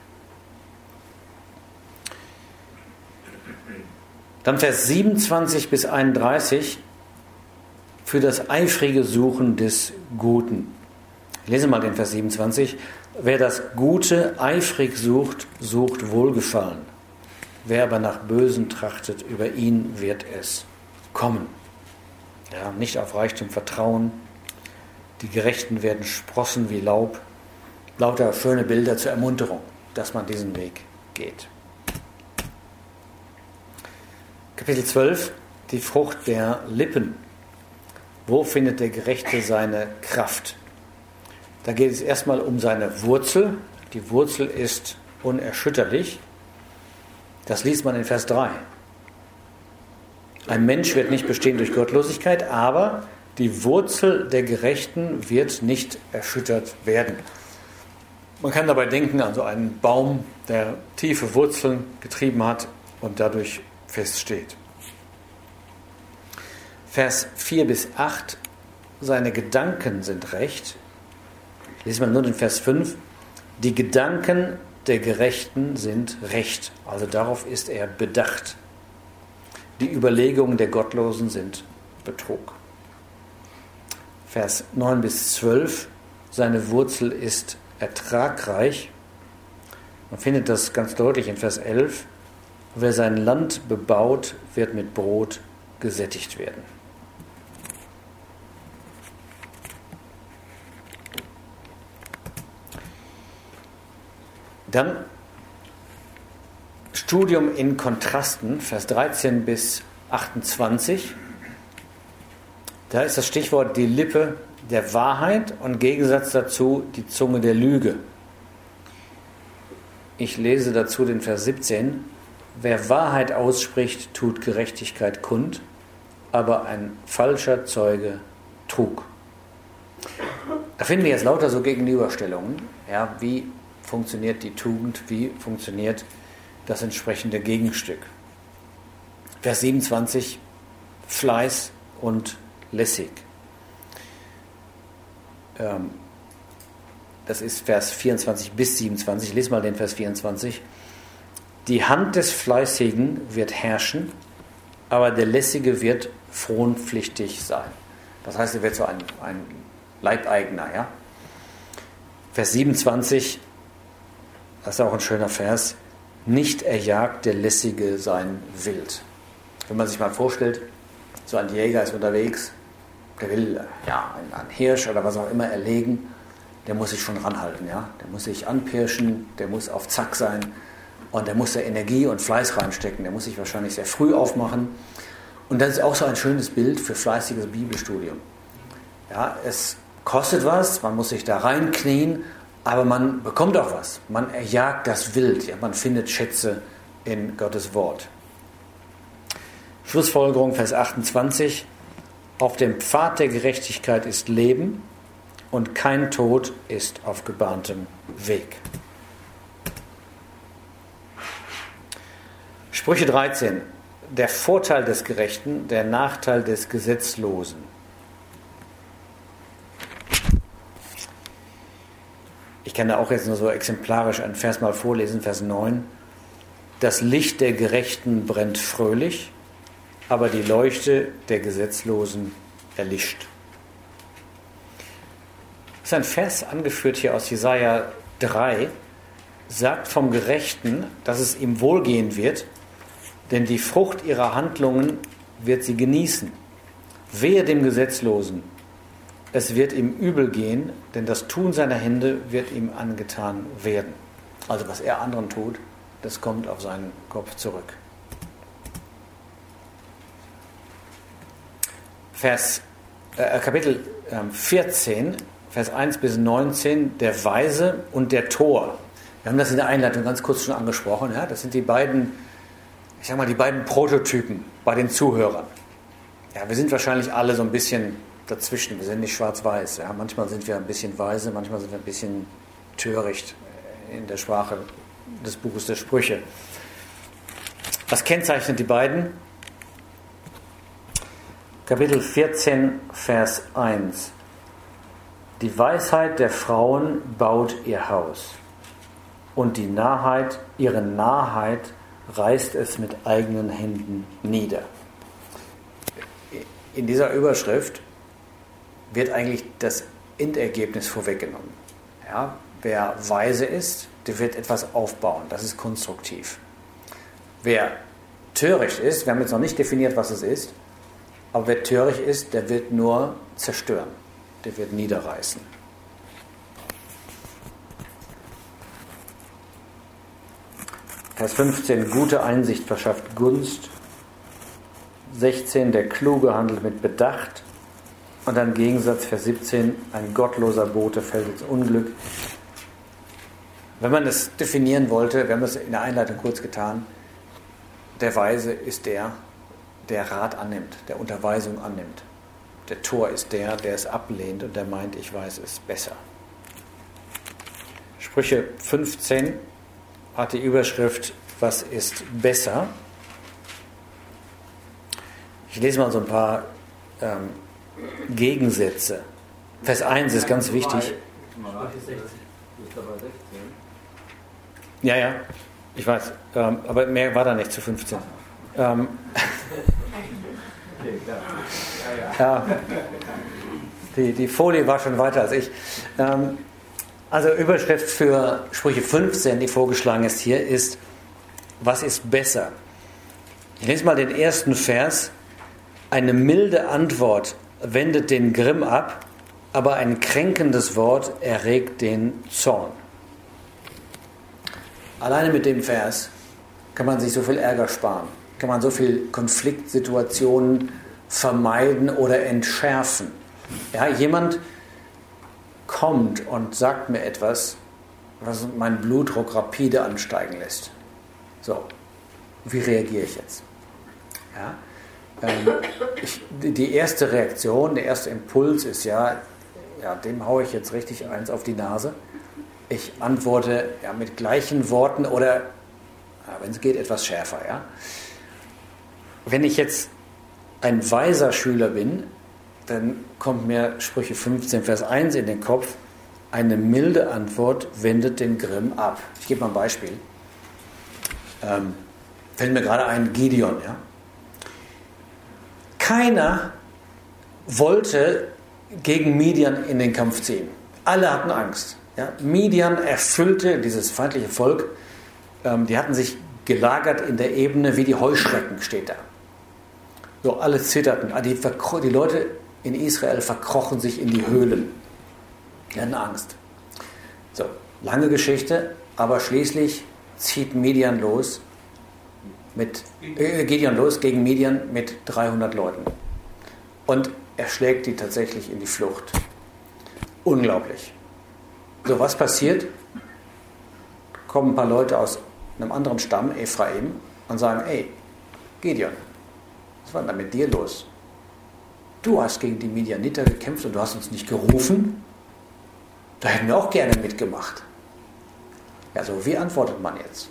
Dann Vers 27 bis 31 für das eifrige Suchen des Guten. Ich lese mal den Vers 27. Wer das Gute eifrig sucht, sucht Wohlgefallen. Wer aber nach Bösen trachtet, über ihn wird es kommen. Ja, nicht auf Reichtum vertrauen. Die Gerechten werden sprossen wie Laub. Lauter schöne Bilder zur Ermunterung, dass man diesen Weg geht. Kapitel 12, die Frucht der Lippen. Wo findet der Gerechte seine Kraft? Da geht es erstmal um seine Wurzel. Die Wurzel ist unerschütterlich. Das liest man in Vers 3. Ein Mensch wird nicht bestehen durch Gottlosigkeit, aber die Wurzel der Gerechten wird nicht erschüttert werden. Man kann dabei denken an so einen Baum, der tiefe Wurzeln getrieben hat und dadurch feststeht. Vers 4 bis 8, seine Gedanken sind recht. Lesen wir nur den Vers 5. Die Gedanken der Gerechten sind recht, also darauf ist er bedacht. Die Überlegungen der Gottlosen sind Betrug. Vers 9 bis 12, seine Wurzel ist ertragreich. Man findet das ganz deutlich in Vers 11. Wer sein Land bebaut, wird mit Brot gesättigt werden. Dann Studium in Kontrasten, Vers 13 bis 28. Da ist das Stichwort die Lippe der Wahrheit und im Gegensatz dazu die Zunge der Lüge. Ich lese dazu den Vers 17. Wer Wahrheit ausspricht, tut Gerechtigkeit kund, aber ein falscher Zeuge Trug. Da finden wir jetzt lauter so Gegenüberstellungen. Ja, wie funktioniert die Tugend, wie funktioniert das entsprechende Gegenstück. Vers 27, Fleiß und lässig. Das ist Vers 24 bis 27. Ich lese mal den Vers 24. Die Hand des Fleißigen wird herrschen, aber der Lässige wird fronpflichtig sein. Das heißt, er wird so ein Leibeigener. Ja? Vers 27, das ist auch ein schöner Vers. Nicht erjagt der Lässige sein Wild. Wenn man sich mal vorstellt, so ein Jäger ist unterwegs, der will einen Hirsch oder was auch immer erlegen, der muss sich schon ranhalten. Ja? Der muss sich anpirschen, der muss auf Zack sein und der muss da Energie und Fleiß reinstecken. Der muss sich wahrscheinlich sehr früh aufmachen. Und das ist auch so ein schönes Bild für fleißiges Bibelstudium. Ja, es kostet was, man muss sich da reinknien, aber man bekommt auch was. Man erjagt das Wild. Ja? Man findet Schätze in Gottes Wort. Schlussfolgerung, Vers 28. Auf dem Pfad der Gerechtigkeit ist Leben und kein Tod ist auf gebahntem Weg. Sprüche 13. Der Vorteil des Gerechten, der Nachteil des Gesetzlosen. Ich kann da auch jetzt nur so exemplarisch einen Vers mal vorlesen, Vers 9. Das Licht der Gerechten brennt fröhlich, aber die Leuchte der Gesetzlosen erlischt. Das ist ein Vers angeführt hier aus Jesaja 3, sagt vom Gerechten, dass es ihm wohlgehen wird, denn die Frucht ihrer Handlungen wird sie genießen. Wehe dem Gesetzlosen, es wird ihm übel gehen, denn das Tun seiner Hände wird ihm angetan werden. Also was er anderen tut, das kommt auf seinen Kopf zurück. Kapitel 14, Vers 1 bis 19, der Weise und der Tor. Wir haben das in der Einleitung ganz kurz schon angesprochen. Ja? Das sind die beiden Prototypen bei den Zuhörern. Ja, wir sind wahrscheinlich alle so ein bisschen dazwischen. Wir sind nicht schwarz-weiß. Ja? Manchmal sind wir ein bisschen weise, manchmal sind wir ein bisschen töricht in der Sprache des Buches der Sprüche. Was kennzeichnet die beiden? Kapitel 14, Vers 1. Die Weisheit der Frauen baut ihr Haus und ihre Narrheit reißt es mit eigenen Händen nieder. In dieser Überschrift wird eigentlich das Endergebnis vorweggenommen. Ja, wer weise ist, der wird etwas aufbauen, das ist konstruktiv. Wer töricht ist, wir haben jetzt noch nicht definiert, was es ist, aber wer töricht ist, der wird nur zerstören, der wird niederreißen. Vers 15, gute Einsicht verschafft Gunst 16, der Kluge handelt mit Bedacht. Und dann Gegensatz, Vers 17, ein gottloser Bote fällt ins Unglück. Wenn man das definieren wollte, wir haben das in der Einleitung kurz getan, der Weise ist der Rat annimmt, der Unterweisung annimmt. Der Tor ist der es ablehnt und der meint, ich weiß es besser. Sprüche 15 hat die Überschrift, was ist besser? Ich lese mal so ein paar Gegensätze. Vers 1 ist ganz wichtig. Ja, ich weiß. Aber mehr war da nicht zu 15. Die Folie war schon weiter als ich. Also Überschrift für Sprüche 15, die vorgeschlagen ist hier, ist, was ist besser? Ich lese mal den ersten Vers. Eine milde Antwort wendet den Grimm ab, aber ein kränkendes Wort erregt den Zorn. Alleine mit dem Vers kann man sich so viel Ärger sparen, kann man so viel Konfliktsituationen vermeiden oder entschärfen. Ja, jemand kommt und sagt mir etwas, was meinen Blutdruck rapide ansteigen lässt. So, wie reagiere ich jetzt? Ja? Die erste Reaktion, der erste Impuls ist ja, dem haue ich jetzt richtig eins auf die Nase. Ich antworte mit gleichen Worten oder, wenn es geht, etwas schärfer. Ja? Wenn ich jetzt ein weiser Schüler bin, dann kommt mir Sprüche 15, Vers 1 in den Kopf. Eine milde Antwort wendet den Grimm ab. Ich gebe mal ein Beispiel. Fällt mir gerade ein, Gideon. Ja? Keiner wollte gegen Midian in den Kampf ziehen. Alle hatten Angst. Ja? Midian erfüllte dieses feindliche Volk. Die hatten sich gelagert in der Ebene wie die Heuschrecken, steht da. So, alle zitterten. Die Leute in Israel verkrochen sich in die Höhlen. Die hatten Angst. So, lange Geschichte, aber schließlich zieht Gideon los gegen Midian mit 300 Leuten. Und er schlägt die tatsächlich in die Flucht. Unglaublich. So, was passiert? Kommen ein paar Leute aus einem anderen Stamm, Ephraim, und sagen, ey, Gideon, was war denn da mit dir los? Du hast gegen die Midianiter gekämpft und du hast uns nicht gerufen. Da hätten wir auch gerne mitgemacht. Ja, so, wie antwortet man jetzt?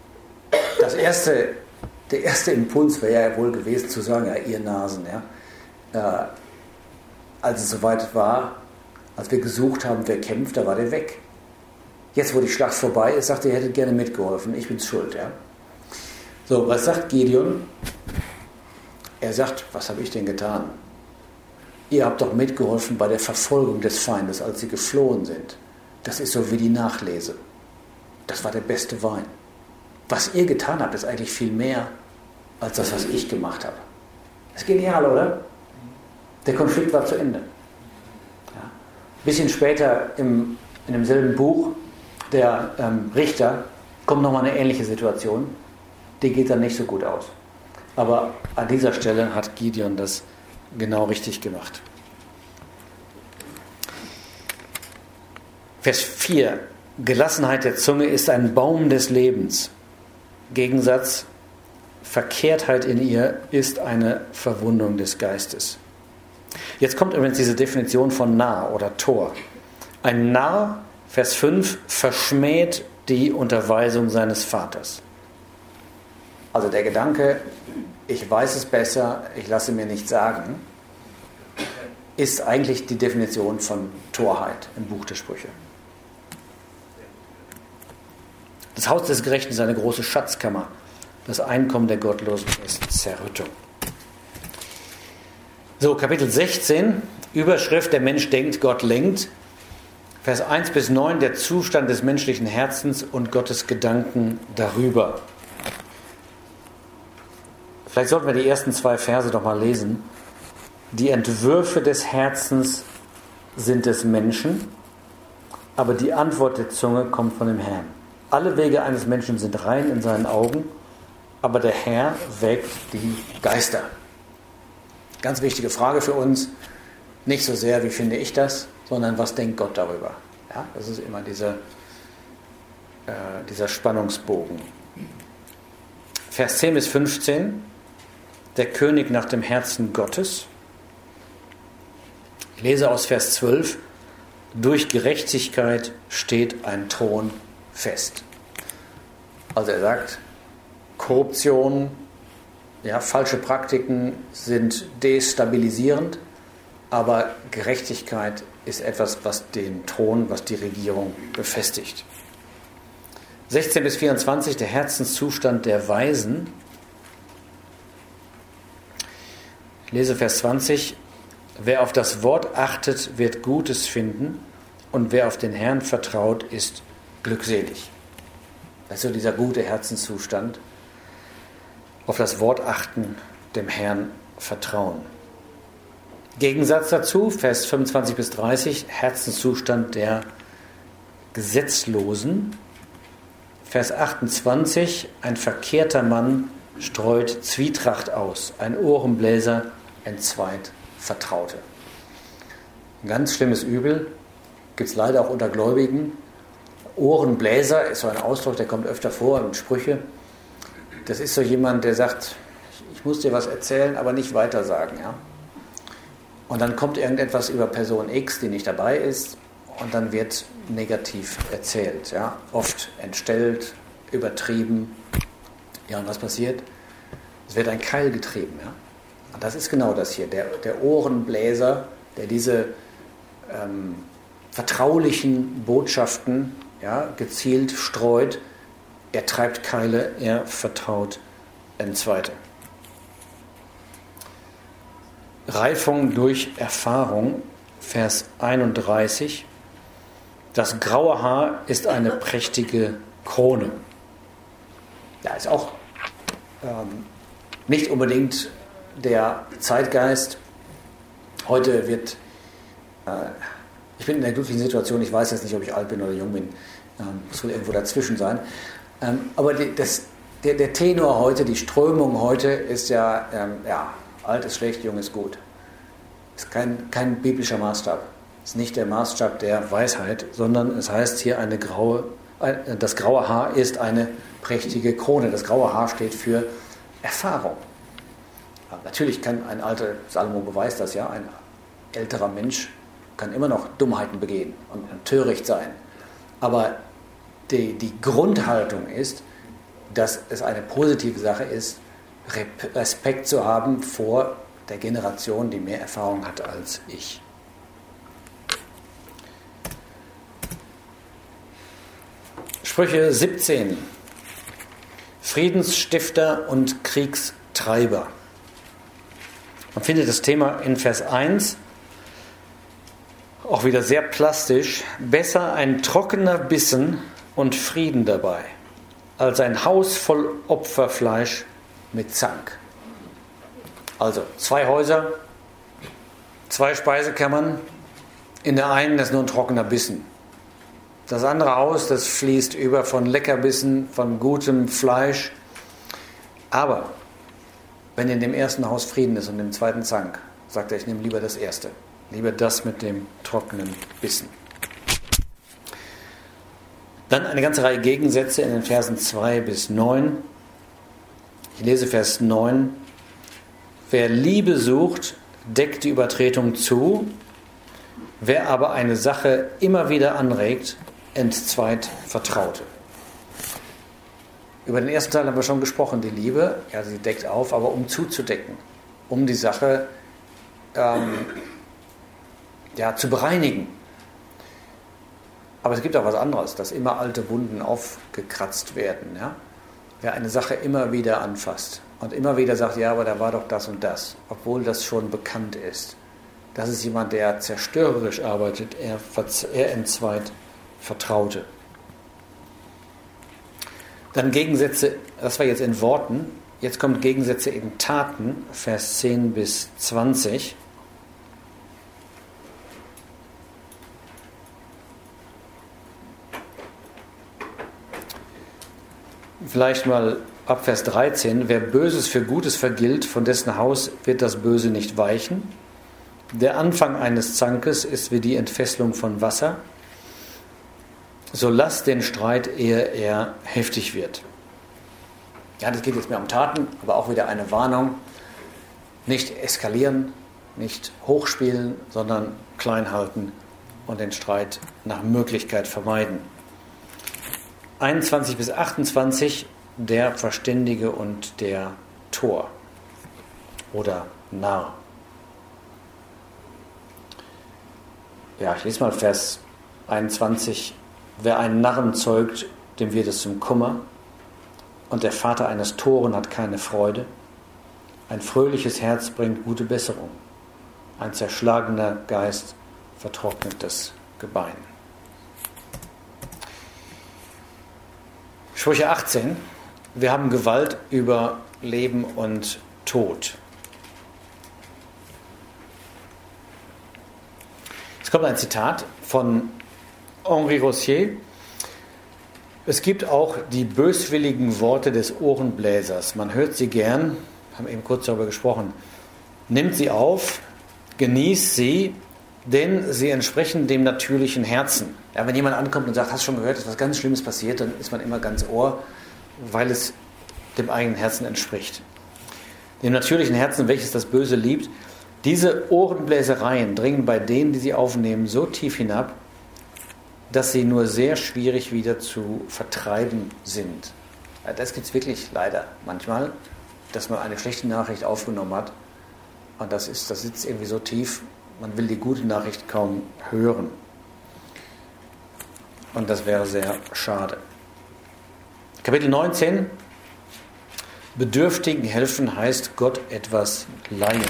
Der erste Impuls wäre ja wohl gewesen zu sagen, ja, ihr Nasen, ja. Als es soweit war, als wir gesucht haben, wer kämpft, da war der weg. Jetzt, wo die Schlacht vorbei ist, sagt er, ihr hättet gerne mitgeholfen, ich bin's schuld, ja. So, was sagt Gideon? Er sagt, was habe ich denn getan? Ihr habt doch mitgeholfen bei der Verfolgung des Feindes, als sie geflohen sind. Das ist so wie die Nachlese. Das war der beste Wein. Was ihr getan habt, ist eigentlich viel mehr als das, was ich gemacht habe. Das ist genial, oder? Der Konflikt war zu Ende. Ja. Ein bisschen später in demselben Buch, der Richter, kommt nochmal eine ähnliche Situation. Die geht dann nicht so gut aus. Aber an dieser Stelle hat Gideon das genau richtig gemacht. Vers 4. Gelassenheit der Zunge ist ein Baum des Lebens. Gegensatz, Verkehrtheit in ihr ist eine Verwundung des Geistes. Jetzt kommt übrigens diese Definition von Narr oder Tor. Ein Narr, Vers 5, verschmäht die Unterweisung seines Vaters. Also der Gedanke, ich weiß es besser, ich lasse mir nichts sagen, ist eigentlich die Definition von Torheit im Buch der Sprüche. Das Haus des Gerechten ist eine große Schatzkammer. Das Einkommen der Gottlosen ist Zerrüttung. So, Kapitel 16, Überschrift, der Mensch denkt, Gott lenkt. Vers 1 bis 9, der Zustand des menschlichen Herzens und Gottes Gedanken darüber. Vielleicht sollten wir die ersten 2 Verse doch mal lesen. Die Entwürfe des Herzens sind des Menschen, aber die Antwort der Zunge kommt von dem Herrn. Alle Wege eines Menschen sind rein in seinen Augen, aber der Herr wägt die Geister. Ganz wichtige Frage für uns. Nicht so sehr, wie finde ich das, sondern was denkt Gott darüber? Ja, das ist immer dieser Spannungsbogen. Vers 10 bis 15. Der König nach dem Herzen Gottes. Ich lese aus Vers 12. Durch Gerechtigkeit steht ein Thron fest. Also er sagt, Korruption, ja, falsche Praktiken sind destabilisierend, aber Gerechtigkeit ist etwas, was den Thron, was die Regierung befestigt. 16 bis 24, der Herzenszustand der Weisen. Ich lese Vers 20. Wer auf das Wort achtet, wird Gutes finden, und wer auf den Herrn vertraut, ist glückselig. Das ist so dieser gute Herzenszustand. Auf das Wort achten, dem Herrn vertrauen. Gegensatz dazu, Vers 25 bis 30, Herzenszustand der Gesetzlosen. Vers 28, ein verkehrter Mann streut Zwietracht aus, ein Ohrenbläser entzweit Vertraute. Ein ganz schlimmes Übel, gibt es leider auch unter Gläubigen. Ohrenbläser ist so ein Ausdruck, der kommt öfter vor in Sprüche. Das ist so jemand, der sagt, ich muss dir was erzählen, aber nicht weitersagen. Ja? Und dann kommt irgendetwas über Person X, die nicht dabei ist, und dann wird negativ erzählt. Ja? Oft entstellt, übertrieben. Ja, und was passiert? Es wird ein Keil getrieben. Ja? Und das ist genau das hier. Der Ohrenbläser, der diese vertraulichen Botschaften, ja, gezielt streut, er treibt Keile, er vertraut entzweite. Reifung durch Erfahrung, Vers 31. Das graue Haar ist eine prächtige Krone. Ja, ist auch nicht unbedingt der Zeitgeist. Heute wird, ich bin in der glücklichen Situation, ich weiß jetzt nicht, ob ich alt bin oder jung bin, es wird irgendwo dazwischen sein. Aber der Tenor heute, die Strömung heute ist ja, alt ist schlecht, jung ist gut. Ist kein biblischer Maßstab. Ist nicht der Maßstab der Weisheit, sondern es heißt hier, das graue Haar ist eine prächtige Krone. Das graue Haar steht für Erfahrung. Ja, natürlich kann ein alter, Salomo beweist das ja, ein älterer Mensch kann immer noch Dummheiten begehen und töricht sein. Aber die Grundhaltung ist, dass es eine positive Sache ist, Respekt zu haben vor der Generation, die mehr Erfahrung hat als ich. Sprüche 17. Friedensstifter und Kriegstreiber. Man findet das Thema in Vers 1 auch wieder sehr plastisch. Besser ein trockener Bissen und Frieden dabei, als ein Haus voll Opferfleisch mit Zank. Also 2 Häuser, 2 Speisekammern. In der einen ist nur ein trockener Bissen. Das andere Haus, das fließt über von Leckerbissen, von gutem Fleisch. Aber wenn in dem ersten Haus Frieden ist und im zweiten Zank, sagt er, ich nehme lieber das erste. Lieber das mit dem trockenen Bissen. Dann eine ganze Reihe Gegensätze in den Versen 2 bis 9. Ich lese Vers 9. Wer Liebe sucht, deckt die Übertretung zu. Wer aber eine Sache immer wieder anregt, entzweit Vertraute. Über den ersten Teil haben wir schon gesprochen. Die Liebe, ja, sie deckt auf, aber um zuzudecken. Um die Sache zu bereinigen. Aber es gibt auch was anderes, dass immer alte Wunden aufgekratzt werden. Ja? Wer eine Sache immer wieder anfasst und immer wieder sagt, ja, aber da war doch das und das, obwohl das schon bekannt ist. Das ist jemand, der zerstörerisch arbeitet, er entzweit Vertraute. Dann Gegensätze, das war jetzt in Worten, jetzt kommen Gegensätze in Taten, Vers 10 bis 20. Vielleicht mal ab Vers 13, wer Böses für Gutes vergilt, von dessen Haus wird das Böse nicht weichen. Der Anfang eines Zankes ist wie die Entfesselung von Wasser. So lasst den Streit, ehe er heftig wird. Ja, das geht jetzt mehr um Taten, aber auch wieder eine Warnung. Nicht eskalieren, nicht hochspielen, sondern klein halten und den Streit nach Möglichkeit vermeiden. 21 bis 28, der Verständige und der Tor oder Narr. Ja, ich lese mal Vers 21. Wer einen Narren zeugt, dem wird es zum Kummer, und der Vater eines Toren hat keine Freude. Ein fröhliches Herz bringt gute Besserung. Ein zerschlagener Geist vertrocknet das Gebein. Sprüche 18. Wir haben Gewalt über Leben und Tod. Es kommt ein Zitat von Henri Rossier. Es gibt auch die böswilligen Worte des Ohrenbläsers. Man hört sie gern, haben eben kurz darüber gesprochen. Nimmt sie auf, genießt sie, denn sie entsprechen dem natürlichen Herzen. Ja, wenn jemand ankommt und sagt, hast du schon gehört, dass was ganz Schlimmes passiert, dann ist man immer ganz Ohr, weil es dem eigenen Herzen entspricht. Dem natürlichen Herzen, welches das Böse liebt. Diese Ohrenbläsereien dringen bei denen, die sie aufnehmen, so tief hinab, dass sie nur sehr schwierig wieder zu vertreiben sind. Ja, das gibt es wirklich leider manchmal, dass man eine schlechte Nachricht aufgenommen hat und das sitzt irgendwie so tief, man will die gute Nachricht kaum hören. Und das wäre sehr schade. Kapitel 19. Bedürftigen helfen heißt Gott etwas leihen.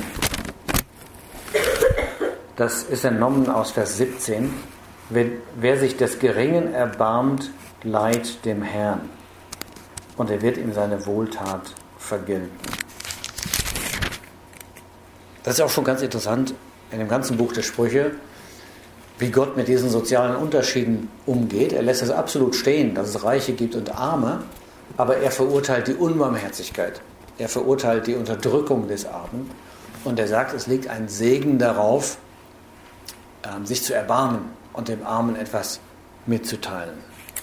Das ist entnommen aus Vers 17. Wer sich des Geringen erbarmt, leiht dem Herrn, und er wird ihm seine Wohltat vergelten. Das ist auch schon ganz interessant in dem ganzen Buch der Sprüche, wie Gott mit diesen sozialen Unterschieden umgeht. Er lässt es absolut stehen, dass es Reiche gibt und Arme, aber er verurteilt die Unbarmherzigkeit. Er verurteilt die Unterdrückung des Armen und er sagt, es liegt ein Segen darauf, sich zu erbarmen und dem Armen etwas mitzuteilen.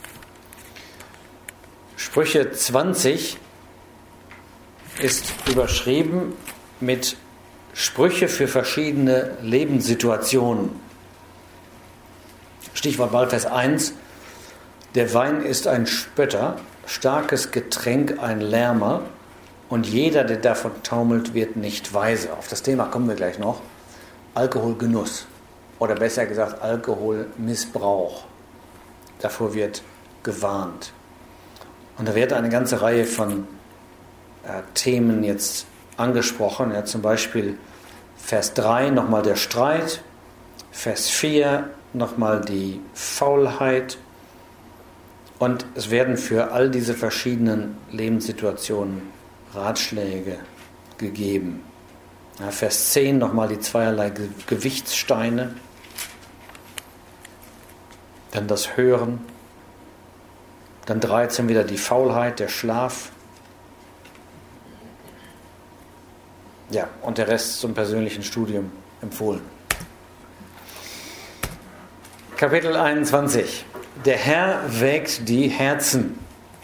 Sprüche 20 ist überschrieben mit Sprüche für verschiedene Lebenssituationen. Stichwort Wahlvers 1. Der Wein ist ein Spötter, starkes Getränk ein Lärmer, und jeder, der davon taumelt, wird nicht weise. Auf das Thema kommen wir gleich noch. Alkoholgenuss. Oder besser gesagt Alkoholmissbrauch. Davor wird gewarnt. Und da wird eine ganze Reihe von Themen jetzt angesprochen. Ja, zum Beispiel Vers 3 nochmal der Streit, Vers 4 nochmal die Faulheit. Und es werden für all diese verschiedenen Lebenssituationen Ratschläge gegeben. Ja, Vers 10 nochmal die zweierlei Gewichtssteine. Dann das Hören, dann 13 wieder die Faulheit, der Schlaf. Ja, und der Rest zum persönlichen Studium empfohlen. Kapitel 21. Der Herr wägt die Herzen.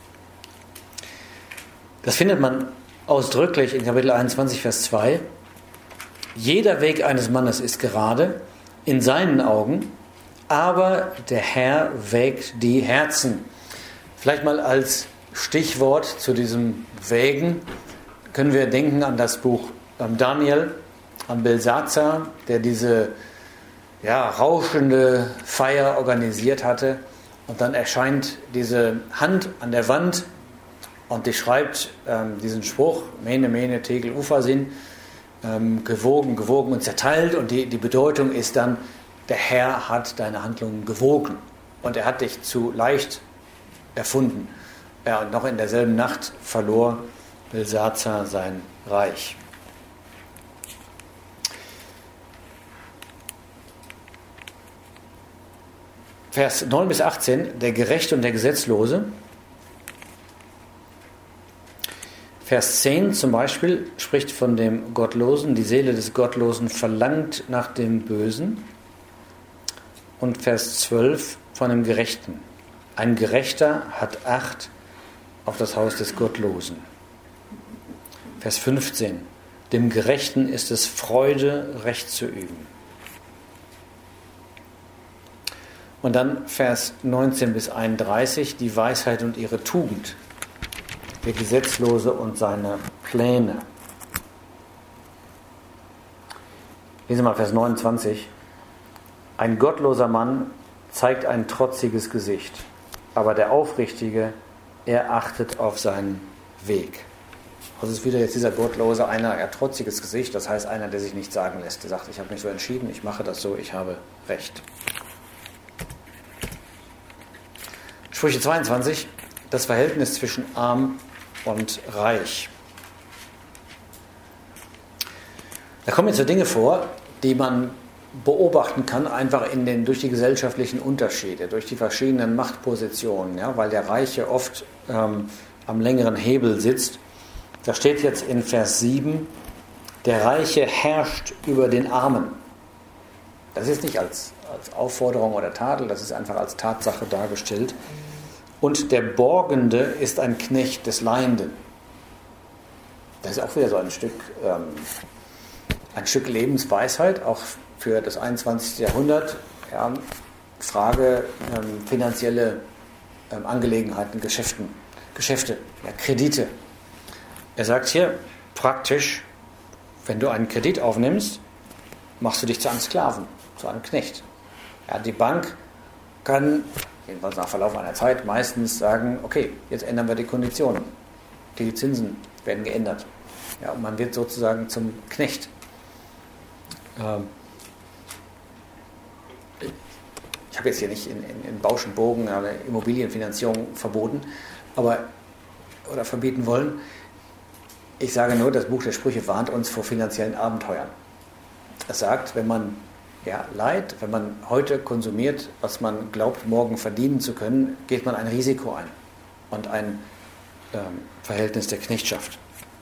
Das findet man ausdrücklich in Kapitel 21, Vers 2. Jeder Weg eines Mannes ist gerade in seinen Augen, aber der Herr wägt die Herzen. Vielleicht mal als Stichwort zu diesem Wägen können wir denken an das Buch Daniel, an Belsazar, der diese rauschende Feier organisiert hatte. Und dann erscheint diese Hand an der Wand und die schreibt diesen Spruch, Mene, Mene, Tegel, Upharsin, gewogen, gewogen und zerteilt. Und die Bedeutung ist dann, der Herr hat deine Handlungen gewogen und er hat dich zu leicht erfunden. Ja, und noch in derselben Nacht verlor Belsazar sein Reich. Vers 9 bis 18, der Gerechte und der Gesetzlose. Vers 10 zum Beispiel spricht von dem Gottlosen, die Seele des Gottlosen verlangt nach dem Bösen. Und Vers 12 von dem Gerechten. Ein Gerechter hat Acht auf das Haus des Gottlosen. Vers 15. Dem Gerechten ist es Freude, Recht zu üben. Und dann Vers 19 bis 31, die Weisheit und ihre Tugend, der Gesetzlose und seine Pläne. Lesen wir mal Vers 29. Ein gottloser Mann zeigt ein trotziges Gesicht, aber der Aufrichtige, er achtet auf seinen Weg. Das ist wieder jetzt dieser Gottlose, einer, er trotziges Gesicht, das heißt einer, der sich nichts sagen lässt, der sagt, ich habe mich so entschieden, ich mache das so, ich habe Recht. Sprüche 22, das Verhältnis zwischen arm und reich. Da kommen jetzt so Dinge vor, die man beobachten kann, einfach durch die gesellschaftlichen Unterschiede, durch die verschiedenen Machtpositionen, ja, weil der Reiche oft am längeren Hebel sitzt. Da steht jetzt in Vers 7, der Reiche herrscht über den Armen. Das ist nicht als Aufforderung oder Tadel, das ist einfach als Tatsache dargestellt. Und der Borgende ist ein Knecht des Leihenden. Das ist auch wieder so ein Stück Lebensweisheit, auch für das 21. Jahrhundert. Ja, Frage finanzielle Angelegenheiten, Geschäfte, ja, Kredite. Er sagt hier praktisch, wenn du einen Kredit aufnimmst, machst du dich zu einem Sklaven, zu einem Knecht. Ja, die Bank kann, jedenfalls nach Verlauf einer Zeit, meistens sagen, okay, jetzt ändern wir die Konditionen. Die Zinsen werden geändert. Ja, und man wird sozusagen zum Knecht. Ich habe jetzt hier nicht in Bausch und Bogen eine Immobilienfinanzierung verboten, oder verbieten wollen. Ich sage nur, das Buch der Sprüche warnt uns vor finanziellen Abenteuern. Es sagt, wenn man leiht, wenn man heute konsumiert, was man glaubt, morgen verdienen zu können, geht man ein Risiko ein und ein Verhältnis der Knechtschaft.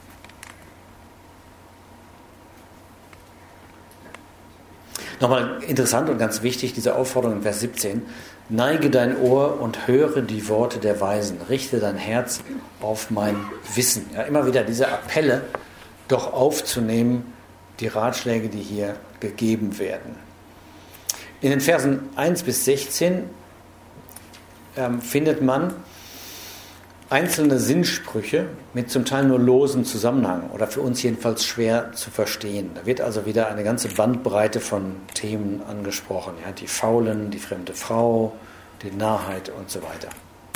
Nochmal interessant und ganz wichtig, diese Aufforderung in Vers 17. Neige dein Ohr und höre die Worte der Weisen. Richte dein Herz auf mein Wissen. Ja, immer wieder diese Appelle, doch aufzunehmen, die Ratschläge, die hier gegeben werden. In den Versen 1 bis 16 findet man einzelne Sinnsprüche mit zum Teil nur losem Zusammenhang oder für uns jedenfalls schwer zu verstehen. Da wird also wieder eine ganze Bandbreite von Themen angesprochen. Ja, die Faulen, die fremde Frau, die Narrheit und so weiter.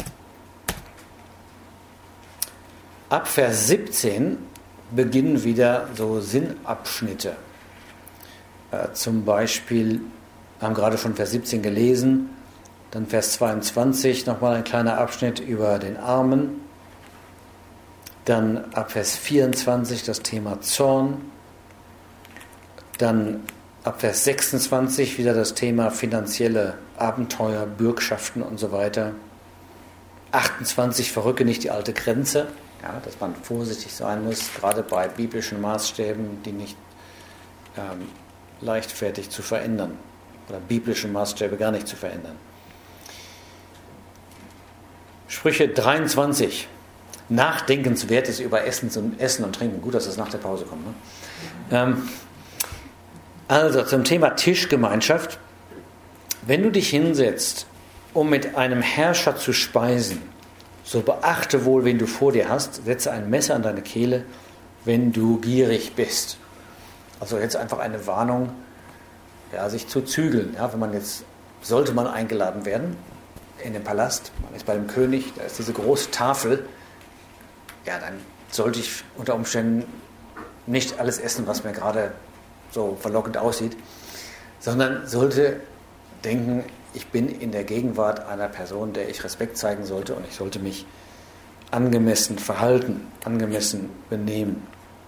Ab Vers 17 beginnen wieder so Sinnabschnitte. Zum Beispiel, wir haben gerade schon Vers 17 gelesen, dann Vers 22 nochmal ein kleiner Abschnitt über den Armen. Dann ab Vers 24 das Thema Zorn. Dann ab Vers 26 wieder das Thema finanzielle Abenteuer, Bürgschaften und so weiter. 28, verrücke nicht die alte Grenze. Ja, dass man vorsichtig sein muss, gerade bei biblischen Maßstäben, die nicht leichtfertig zu verändern oder biblische Maßstäbe gar nicht zu verändern. Sprüche 23. Nachdenkenswertes über Essen und Trinken. Gut, dass das nach der Pause kommt. Ne? Also zum Thema Tischgemeinschaft. Wenn du dich hinsetzt, um mit einem Herrscher zu speisen, so beachte wohl, wen du vor dir hast. Setze ein Messer an deine Kehle, wenn du gierig bist. Also jetzt einfach eine Warnung, ja, sich zu zügeln. Ja, sollte man eingeladen werden in den Palast, man ist bei dem König, da ist diese große Tafel, ja, dann sollte ich unter Umständen nicht alles essen, was mir gerade so verlockend aussieht, sondern sollte denken, ich bin in der Gegenwart einer Person, der ich Respekt zeigen sollte und ich sollte mich angemessen verhalten, angemessen benehmen.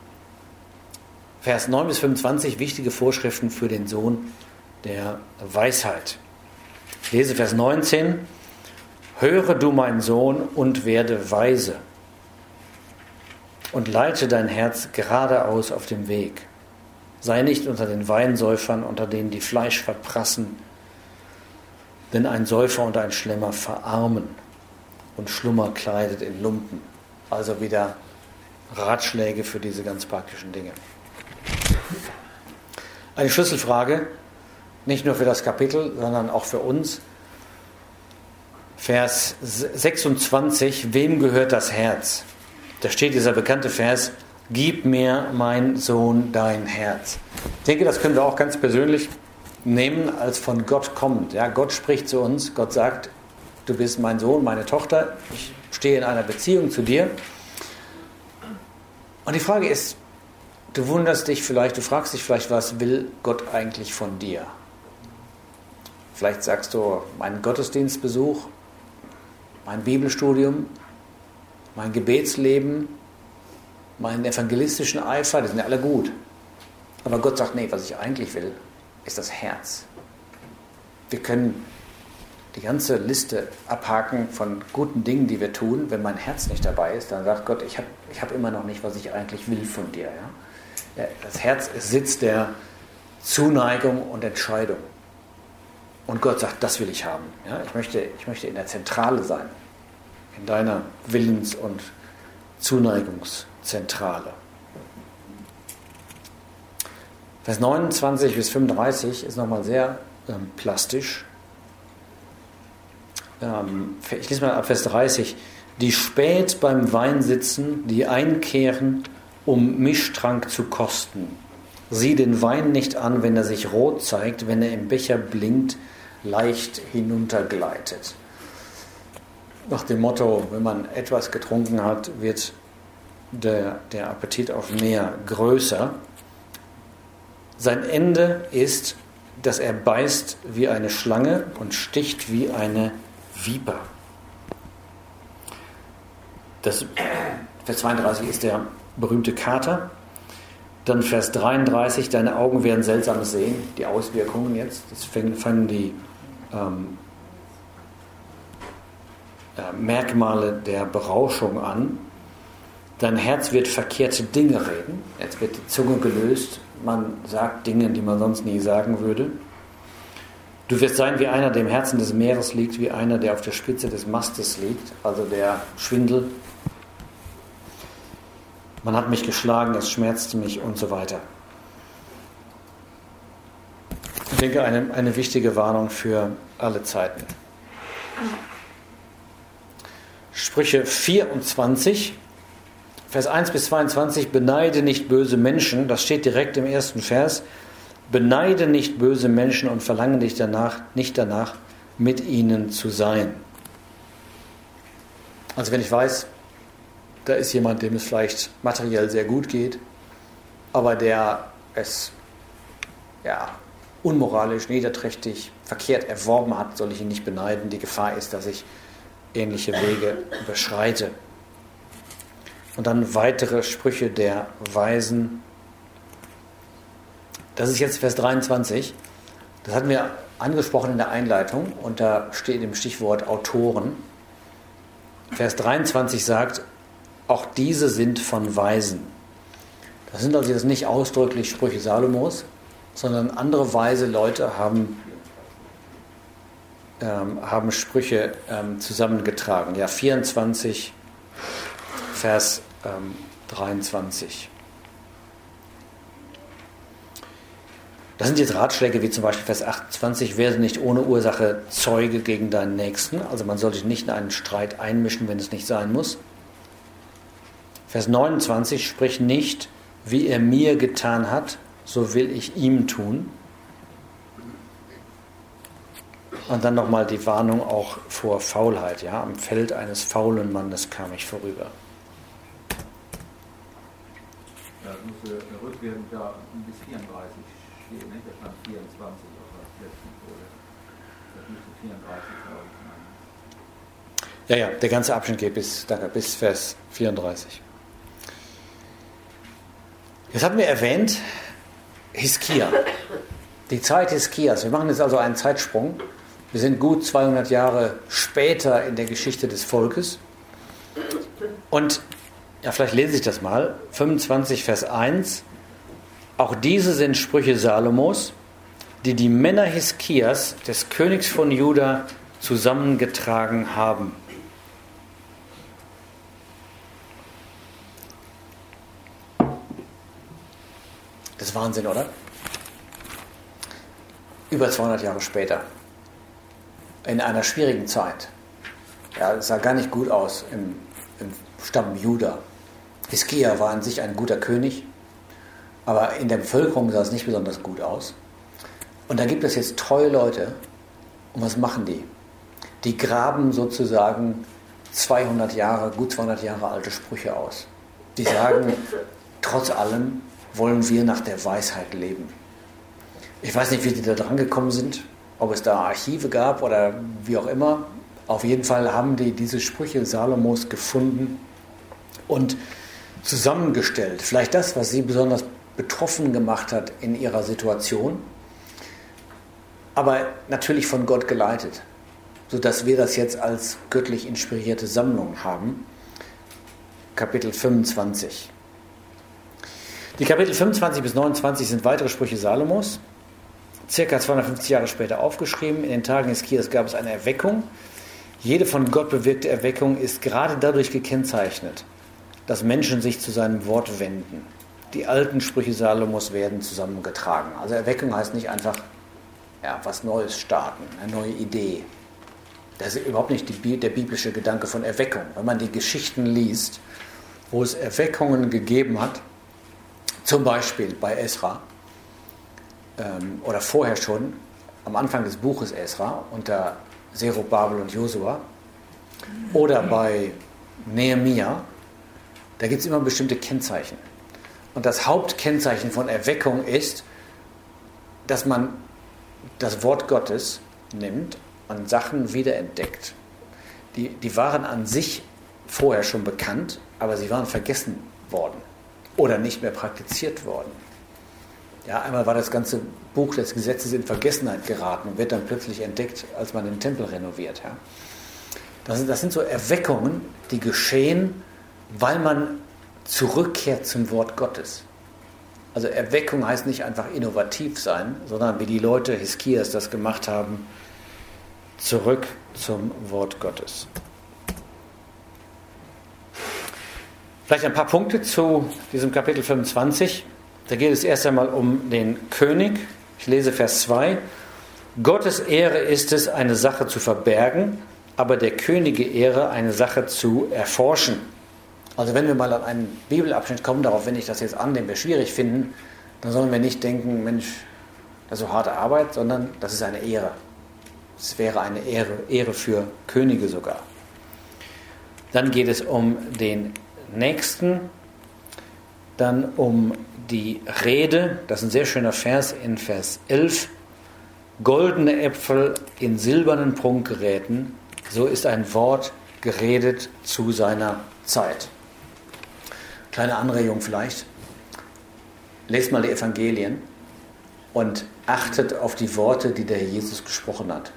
Vers 9 bis 25, wichtige Vorschriften für den Sohn der Weisheit. Ich lese Vers 19. Höre du, mein Sohn, und werde weise. und leite dein Herz geradeaus auf dem Weg. Sei nicht unter den Weinsäufern, unter denen die Fleisch verprassen, denn ein Säufer und ein Schlemmer verarmen und Schlummer kleidet in Lumpen. Also wieder Ratschläge für diese ganz praktischen Dinge. Eine Schlüsselfrage, nicht nur für das Kapitel, sondern auch für uns. Vers 26, wem gehört das Herz? Da steht dieser bekannte Vers, gib mir, mein Sohn, dein Herz. Ich denke, das können wir auch ganz persönlich nehmen, als von Gott kommend. Ja, Gott spricht zu uns, Gott sagt, du bist mein Sohn, meine Tochter, ich stehe in einer Beziehung zu dir. Und die Frage ist, du wunderst dich vielleicht, du fragst dich vielleicht, was will Gott eigentlich von dir? Vielleicht sagst du, mein Gottesdienstbesuch, mein Bibelstudium, mein Gebetsleben, meinen evangelistischen Eifer, die sind ja alle gut. Aber Gott sagt, nee, was ich eigentlich will, ist das Herz. Wir können die ganze Liste abhaken von guten Dingen, die wir tun. Wenn mein Herz nicht dabei ist, dann sagt Gott, ich hab immer noch nicht, was ich eigentlich will von dir. Ja? Das Herz ist Sitz der Zuneigung und Entscheidung. Und Gott sagt, das will ich haben. Ja? Ich möchte in der Zentrale sein, in deiner Willens- und Zuneigungszentrale. Vers 29 bis 35 ist nochmal sehr plastisch. Ich lese mal ab Vers 30. Die spät beim Wein sitzen, die einkehren, um Mischtrank zu kosten. Sieh den Wein nicht an, wenn er sich rot zeigt, wenn er im Becher blinkt, leicht hinuntergleitet. Nach dem Motto, wenn man etwas getrunken hat, wird der Appetit auf mehr größer. Sein Ende ist, dass er beißt wie eine Schlange und sticht wie eine Viper. Vers 32 ist der berühmte Kater. Dann Vers 33, deine Augen werden Seltsames sehen. Die Auswirkungen jetzt, das fangen die Merkmale der Berauschung an. Dein Herz wird verkehrte Dinge reden. Jetzt wird die Zunge gelöst. Man sagt Dinge, die man sonst nie sagen würde. Du wirst sein wie einer, der im Herzen des Meeres liegt, wie einer, der auf der Spitze des Mastes liegt, also der Schwindel. Man hat mich geschlagen, es schmerzte mich und so weiter. Ich denke, eine wichtige Warnung für alle Zeiten. Sprüche 24, Vers 1 bis 22, beneide nicht böse Menschen, das steht direkt im ersten Vers. Beneide nicht böse Menschen und verlange nicht danach, mit ihnen zu sein. Also wenn ich weiß, da ist jemand, dem es vielleicht materiell sehr gut geht, aber der es unmoralisch, niederträchtig, verkehrt erworben hat, soll ich ihn nicht beneiden. Die Gefahr ist, dass ich ähnliche Wege überschreite. Und dann weitere Sprüche der Weisen. Das ist jetzt Vers 23. Das hatten wir angesprochen in der Einleitung und da steht im Stichwort Autoren. Vers 23 sagt, auch diese sind von Weisen. Das sind also jetzt nicht ausdrücklich Sprüche Salomos, sondern andere weise Leute haben Sprüche zusammengetragen. Ja, 24, Vers 23. Das sind jetzt Ratschläge wie zum Beispiel Vers 28, werde nicht ohne Ursache Zeuge gegen deinen Nächsten. Also man sollte sich nicht in einen Streit einmischen, wenn es nicht sein muss. Vers 29, sprich nicht, wie er mir getan hat, so will ich ihm tun. Und dann nochmal die Warnung auch vor Faulheit. Ja? Am Feld eines faulen Mannes kam ich vorüber. Ja, das muss rückwirkend da bis 34 stehen, ne? Da stand 24 auf der letzten Folie. Das müsste 34 sein. Ja, der ganze Abschnitt geht bis Vers 34. Jetzt hatten wir erwähnt, Hiskia. Die Zeit Hiskias. Wir machen jetzt also einen Zeitsprung. Wir sind gut 200 Jahre später in der Geschichte des Volkes. Und Ja, vielleicht lese ich das mal. 25, Vers 1. Auch diese sind Sprüche Salomos, die die Männer Hiskias, des Königs von Juda, zusammengetragen haben. Das ist Wahnsinn, oder? Über 200 Jahre später. In einer schwierigen Zeit. Ja, es sah gar nicht gut aus im Stamm Juda. Hiskia war an sich ein guter König, aber in der Bevölkerung sah es nicht besonders gut aus. Und da gibt es jetzt treue Leute. Und was machen die? Die graben sozusagen gut 200 Jahre alte Sprüche aus. Die sagen, trotz allem wollen wir nach der Weisheit leben. Ich weiß nicht, wie die da dran gekommen sind, ob es da Archive gab oder wie auch immer. Auf jeden Fall haben die diese Sprüche Salomos gefunden und zusammengestellt. Vielleicht das, was sie besonders betroffen gemacht hat in ihrer Situation, aber natürlich von Gott geleitet, sodass wir das jetzt als göttlich inspirierte Sammlung haben. Kapitel 25. Die Kapitel 25 bis 29 sind weitere Sprüche Salomos, circa 250 Jahre später aufgeschrieben. In den Tagen Hiskias gab es eine Erweckung. Jede von Gott bewirkte Erweckung ist gerade dadurch gekennzeichnet, dass Menschen sich zu seinem Wort wenden. Die alten Sprüche Salomos werden zusammengetragen. Also Erweckung heißt nicht einfach was Neues starten, eine neue Idee. Das ist überhaupt nicht der biblische Gedanke von Erweckung. Wenn man die Geschichten liest, wo es Erweckungen gegeben hat, zum Beispiel bei Esra oder vorher schon, am Anfang des Buches Esra unter Zerubabel und Josua oder bei Nehemia, da gibt es immer bestimmte Kennzeichen. Und das Hauptkennzeichen von Erweckung ist, dass man das Wort Gottes nimmt und Sachen wiederentdeckt. Die waren an sich vorher schon bekannt, aber sie waren vergessen worden oder nicht mehr praktiziert worden. Ja, einmal war das ganze Buch des Gesetzes in Vergessenheit geraten und wird dann plötzlich entdeckt, als man den Tempel renoviert. Ja. Das sind so Erweckungen, die geschehen, weil man zurückkehrt zum Wort Gottes. Also Erweckung heißt nicht einfach innovativ sein, sondern wie die Leute Hiskias das gemacht haben, zurück zum Wort Gottes. Vielleicht ein paar Punkte zu diesem Kapitel 25. Da geht es erst einmal um den König. Ich lese Vers 2. Gottes Ehre ist es, eine Sache zu verbergen, aber der Könige Ehre, eine Sache zu erforschen. Also wenn wir mal an einen Bibelabschnitt kommen, darauf wende ich das jetzt an, den wir schwierig finden, dann sollen wir nicht denken, Mensch, das ist so harte Arbeit, sondern das ist eine Ehre. Es wäre eine Ehre für Könige sogar. Dann geht es um den Nächsten, dann um die Rede, das ist ein sehr schöner Vers in Vers 11. Goldene Äpfel in silbernen Prunkgeräten, so ist ein Wort geredet zu seiner Zeit. Kleine Anregung vielleicht. Lest mal die Evangelien und achtet auf die Worte, die der Herr Jesus gesprochen hat.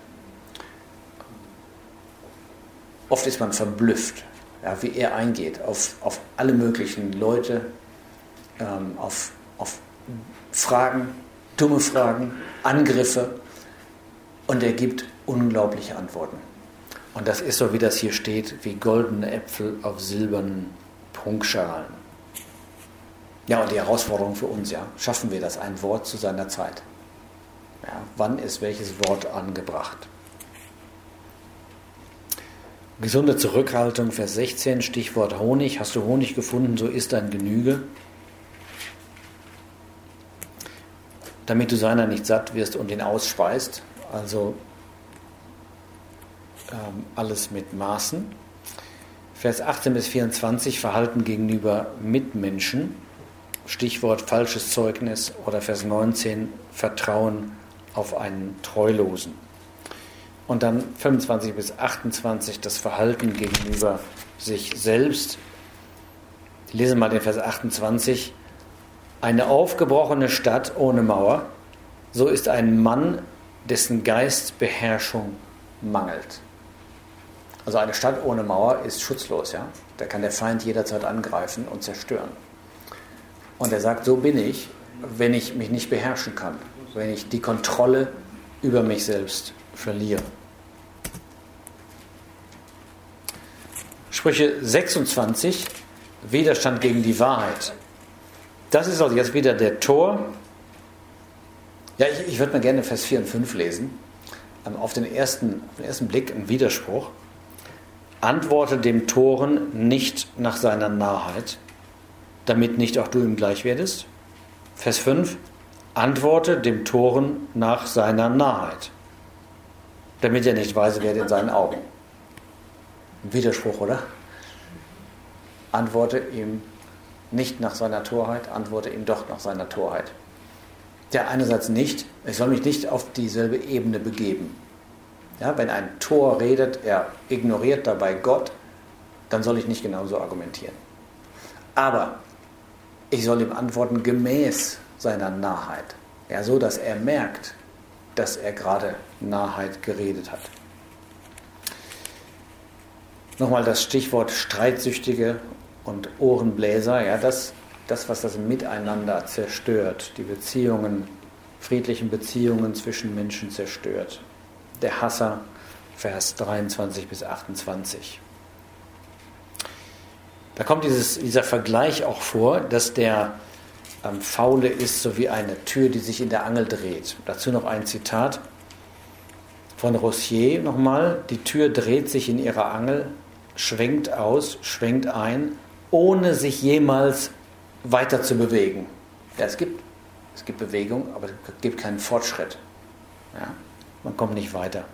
Oft ist man verblüfft, wie er eingeht auf alle möglichen Leute, auf Fragen, dumme Fragen, Angriffe, und er gibt unglaubliche Antworten. Und das ist so, wie das hier steht, wie goldene Äpfel auf silbernen Prunkschalen. Ja, und die Herausforderung für uns, schaffen wir das, ein Wort zu seiner Zeit? Ja, wann ist welches Wort angebracht? Gesunde Zurückhaltung, Vers 16, Stichwort Honig. Hast du Honig gefunden, so ist dein Genüge. Damit du seiner nicht satt wirst und ihn ausspeist. Also alles mit Maßen. Vers 18 bis 24, Verhalten gegenüber Mitmenschen. Stichwort falsches Zeugnis. Oder Vers 19, Vertrauen auf einen Treulosen. Und dann 25 bis 28, das Verhalten gegenüber sich selbst. Ich lese mal den Vers 28. Eine aufgebrochene Stadt ohne Mauer, so ist ein Mann, dessen Geist Beherrschung mangelt. Also eine Stadt ohne Mauer ist schutzlos, ja. Da kann der Feind jederzeit angreifen und zerstören. Und er sagt, so bin ich, wenn ich mich nicht beherrschen kann, wenn ich die Kontrolle über mich selbst verliere. Sprüche 26, Widerstand gegen die Wahrheit. Das ist also jetzt wieder der Tor. Ja, ich würde mal gerne Vers 4 und 5 lesen. Auf den ersten Blick ein Widerspruch. Antworte dem Toren nicht nach seiner Narrheit, damit nicht auch du ihm gleich werdest. Vers 5. Antworte dem Toren nach seiner Narrheit, damit er nicht weise werde in seinen Augen. Ein Widerspruch, oder? Antworte ihm nicht nach seiner Torheit, antworte ihm doch nach seiner Torheit. Ja, einerseits nicht, ich soll mich nicht auf dieselbe Ebene begeben. Ja, wenn ein Tor redet, er ignoriert dabei Gott, dann soll ich nicht genauso argumentieren. Aber ich soll ihm antworten gemäß seiner Narrheit. Ja, so, dass er merkt, dass er gerade Narrheit geredet hat. Nochmal das Stichwort Streitsüchtige und Ohrenbläser. Ja, das, was das Miteinander zerstört, die Beziehungen, friedlichen Beziehungen zwischen Menschen zerstört. Der Hasser, Vers 23 bis 28. Da kommt dieser Vergleich auch vor, dass der Faule ist so wie eine Tür, die sich in der Angel dreht. Dazu noch ein Zitat von Rossier nochmal. Die Tür dreht sich in ihrer Angel, schwenkt aus, schwenkt ein, ohne sich jemals weiter zu bewegen. Ja, es gibt Bewegung, aber es gibt keinen Fortschritt. Ja, man kommt nicht weiter.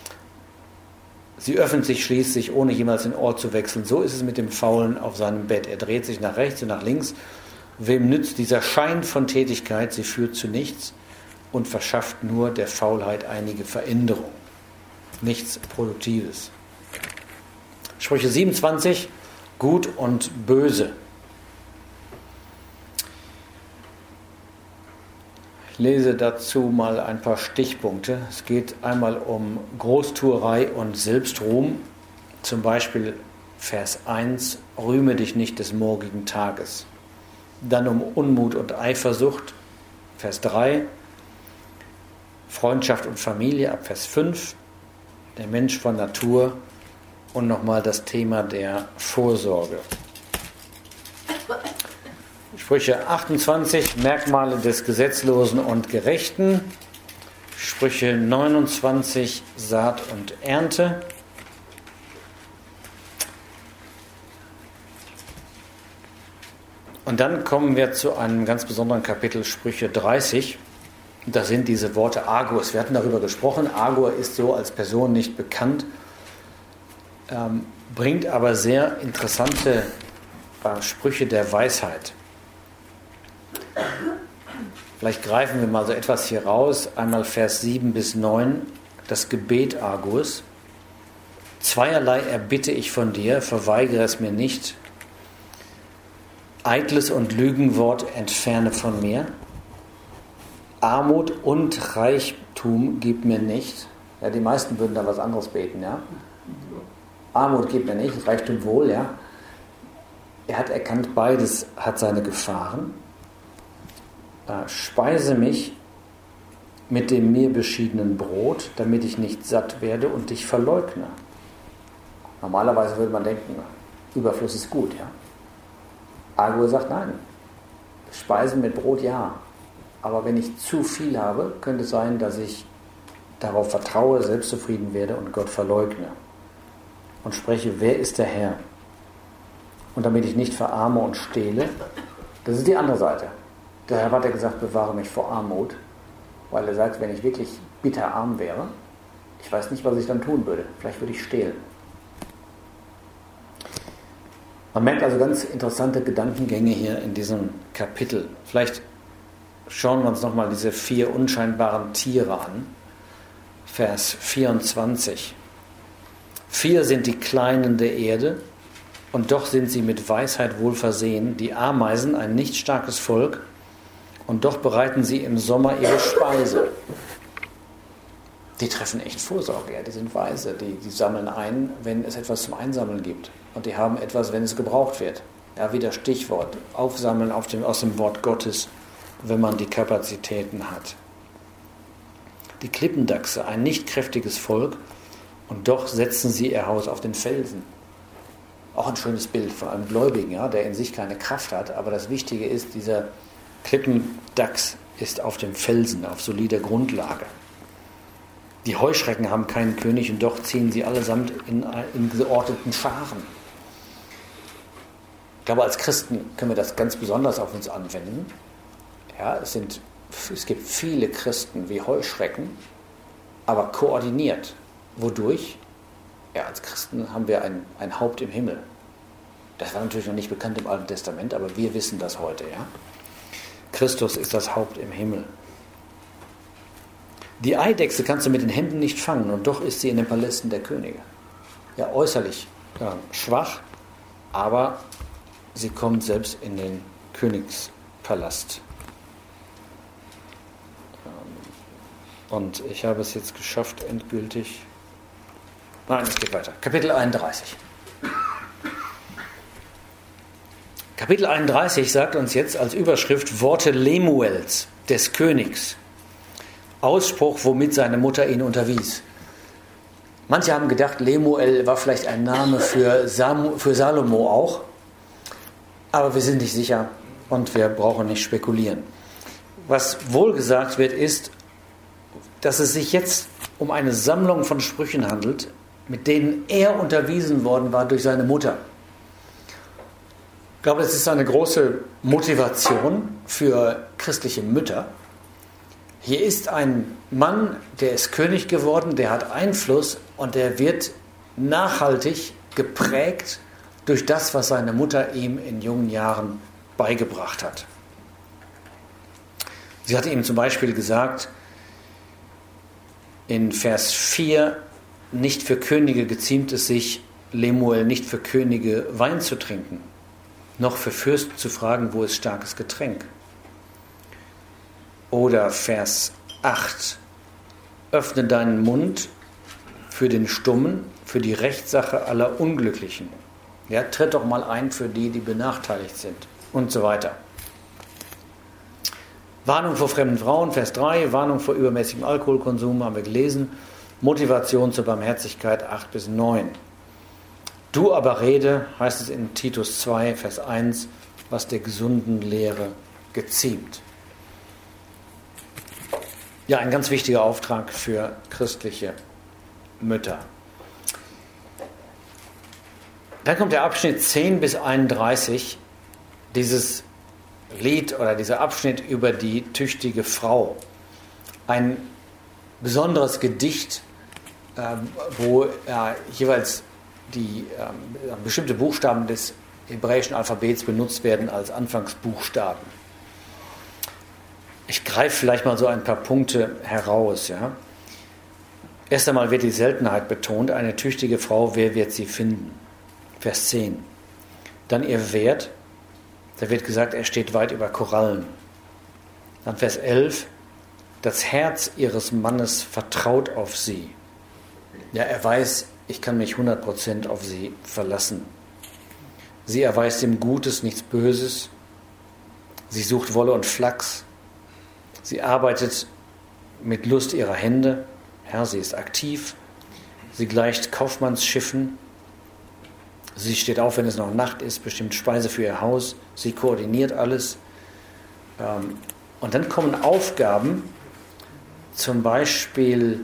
Sie öffnet sich schließlich, ohne jemals den Ort zu wechseln. So ist es mit dem Faulen auf seinem Bett. Er dreht sich nach rechts und nach links. Wem nützt dieser Schein von Tätigkeit? Sie führt zu nichts und verschafft nur der Faulheit einige Veränderung. Nichts Produktives. Sprüche 27, Gut und Böse. Ich lese dazu mal ein paar Stichpunkte. Es geht einmal um Großtuerei und Selbstruhm. Zum Beispiel Vers 1, rühme dich nicht des morgigen Tages. Dann um Unmut und Eifersucht, Vers 3, Freundschaft und Familie ab Vers 5, der Mensch von Natur und nochmal das Thema der Vorsorge. Sprüche 28, Merkmale des Gesetzlosen und Gerechten, Sprüche 29, Saat und Ernte, und dann kommen wir zu einem ganz besonderen Kapitel, Sprüche 30. Das sind diese Worte Argus. Wir hatten darüber gesprochen. Agur ist so als Person nicht bekannt, bringt aber sehr interessante Sprüche der Weisheit. Vielleicht greifen wir mal so etwas hier raus. Einmal Vers 7 bis 9, das Gebet Argus. Zweierlei erbitte ich von dir, verweigere es mir nicht. Eitles und Lügenwort entferne von mir. Armut und Reichtum gib mir nicht. Ja, die meisten würden da was anderes beten, ja. Armut gib mir nicht, Reichtum wohl, ja. Er hat erkannt, beides hat seine Gefahren. Speise mich mit dem mir beschiedenen Brot, damit ich nicht satt werde und dich verleugne. Normalerweise würde man denken, Überfluss ist gut, ja. Agur sagt nein. Speisen mit Brot ja. Aber wenn ich zu viel habe, könnte es sein, dass ich darauf vertraue, selbstzufrieden werde und Gott verleugne. Und spreche, wer ist der Herr? Und damit ich nicht verarme und stehle, das ist die andere Seite. Der Herr hat ja gesagt, bewahre mich vor Armut, weil er sagt, wenn ich wirklich bitter arm wäre, ich weiß nicht, was ich dann tun würde. Vielleicht würde ich stehlen. Man merkt also ganz interessante Gedankengänge hier in diesem Kapitel. Vielleicht schauen wir uns nochmal diese 4 unscheinbaren Tiere an. Vers 24. 4 sind die Kleinen der Erde, und doch sind sie mit Weisheit wohl versehen. Die Ameisen, ein nicht starkes Volk, und doch bereiten sie im Sommer ihre Speise. Die treffen echt Vorsorge, ja, die sind weise, die sammeln ein, wenn es etwas zum Einsammeln gibt. Und die haben etwas, wenn es gebraucht wird. Ja, wieder Stichwort, aufsammeln aus dem Wort Gottes, wenn man die Kapazitäten hat. Die Klippendachse, ein nicht kräftiges Volk, und doch setzen sie ihr Haus auf den Felsen. Auch ein schönes Bild von einem Gläubigen, ja, der in sich keine Kraft hat, aber das Wichtige ist, dieser Klippendachs ist auf dem Felsen, auf solider Grundlage. Die Heuschrecken haben keinen König und doch ziehen sie allesamt in geordneten Scharen. Ich glaube, als Christen können wir das ganz besonders auf uns anwenden. Ja, es gibt viele Christen wie Heuschrecken, aber koordiniert. Wodurch? Ja, als Christen haben wir ein Haupt im Himmel. Das war natürlich noch nicht bekannt im Alten Testament, aber wir wissen das heute. Ja? Christus ist das Haupt im Himmel. Die Eidechse kannst du mit den Händen nicht fangen und doch ist sie in den Palästen der Könige. Ja, äußerlich schwach, aber sie kommt selbst in den Königspalast. Und ich habe es jetzt geschafft, endgültig. Nein, es geht weiter. Kapitel 31. Kapitel 31 sagt uns jetzt als Überschrift Worte Lemuels, des Königs. Ausspruch, womit seine Mutter ihn unterwies. Manche haben gedacht, Lemuel war vielleicht ein Name für Salomo auch. Aber wir sind nicht sicher und wir brauchen nicht spekulieren. Was wohl gesagt wird, ist, dass es sich jetzt um eine Sammlung von Sprüchen handelt, mit denen er unterwiesen worden war durch seine Mutter. Ich glaube, es ist eine große Motivation für christliche Mütter. Hier ist ein Mann, der ist König geworden, der hat Einfluss und der wird nachhaltig geprägt durch das, was seine Mutter ihm in jungen Jahren beigebracht hat. Sie hatte ihm zum Beispiel gesagt, in Vers 4, nicht für Könige geziemt es sich, Lemuel, nicht für Könige Wein zu trinken, noch für Fürsten zu fragen, wo ist starkes Getränk. Oder Vers 8, öffne deinen Mund für den Stummen, für die Rechtssache aller Unglücklichen. Ja, tritt doch mal ein für die, die benachteiligt sind und so weiter. Warnung vor fremden Frauen, Vers 3, Warnung vor übermäßigem Alkoholkonsum, haben wir gelesen. Motivation zur Barmherzigkeit, 8 bis 9. Du aber rede, heißt es in Titus 2, Vers 1, was der gesunden Lehre geziemt. Ja, ein ganz wichtiger Auftrag für christliche Mütter. Dann kommt der Abschnitt 10 bis 31, dieses Lied oder dieser Abschnitt über die tüchtige Frau. Ein besonderes Gedicht, wo jeweils die bestimmte Buchstaben des hebräischen Alphabets benutzt werden als Anfangsbuchstaben. Ich greife vielleicht mal so ein paar Punkte heraus. Ja. Erst einmal wird die Seltenheit betont, eine tüchtige Frau, wer wird sie finden? Vers 10. Dann ihr Wert, da wird gesagt, er steht weit über Korallen. Dann Vers 11, das Herz ihres Mannes vertraut auf sie. Ja, er weiß, ich kann mich 100% auf sie verlassen. Sie erweist ihm Gutes, nichts Böses. Sie sucht Wolle und Flachs. Sie arbeitet mit Lust ihrer Hände. Ja, sie ist aktiv. Sie gleicht Kaufmannsschiffen. Sie steht auf, wenn es noch Nacht ist, bestimmt Speise für ihr Haus. Sie koordiniert alles. Und dann kommen Aufgaben, zum Beispiel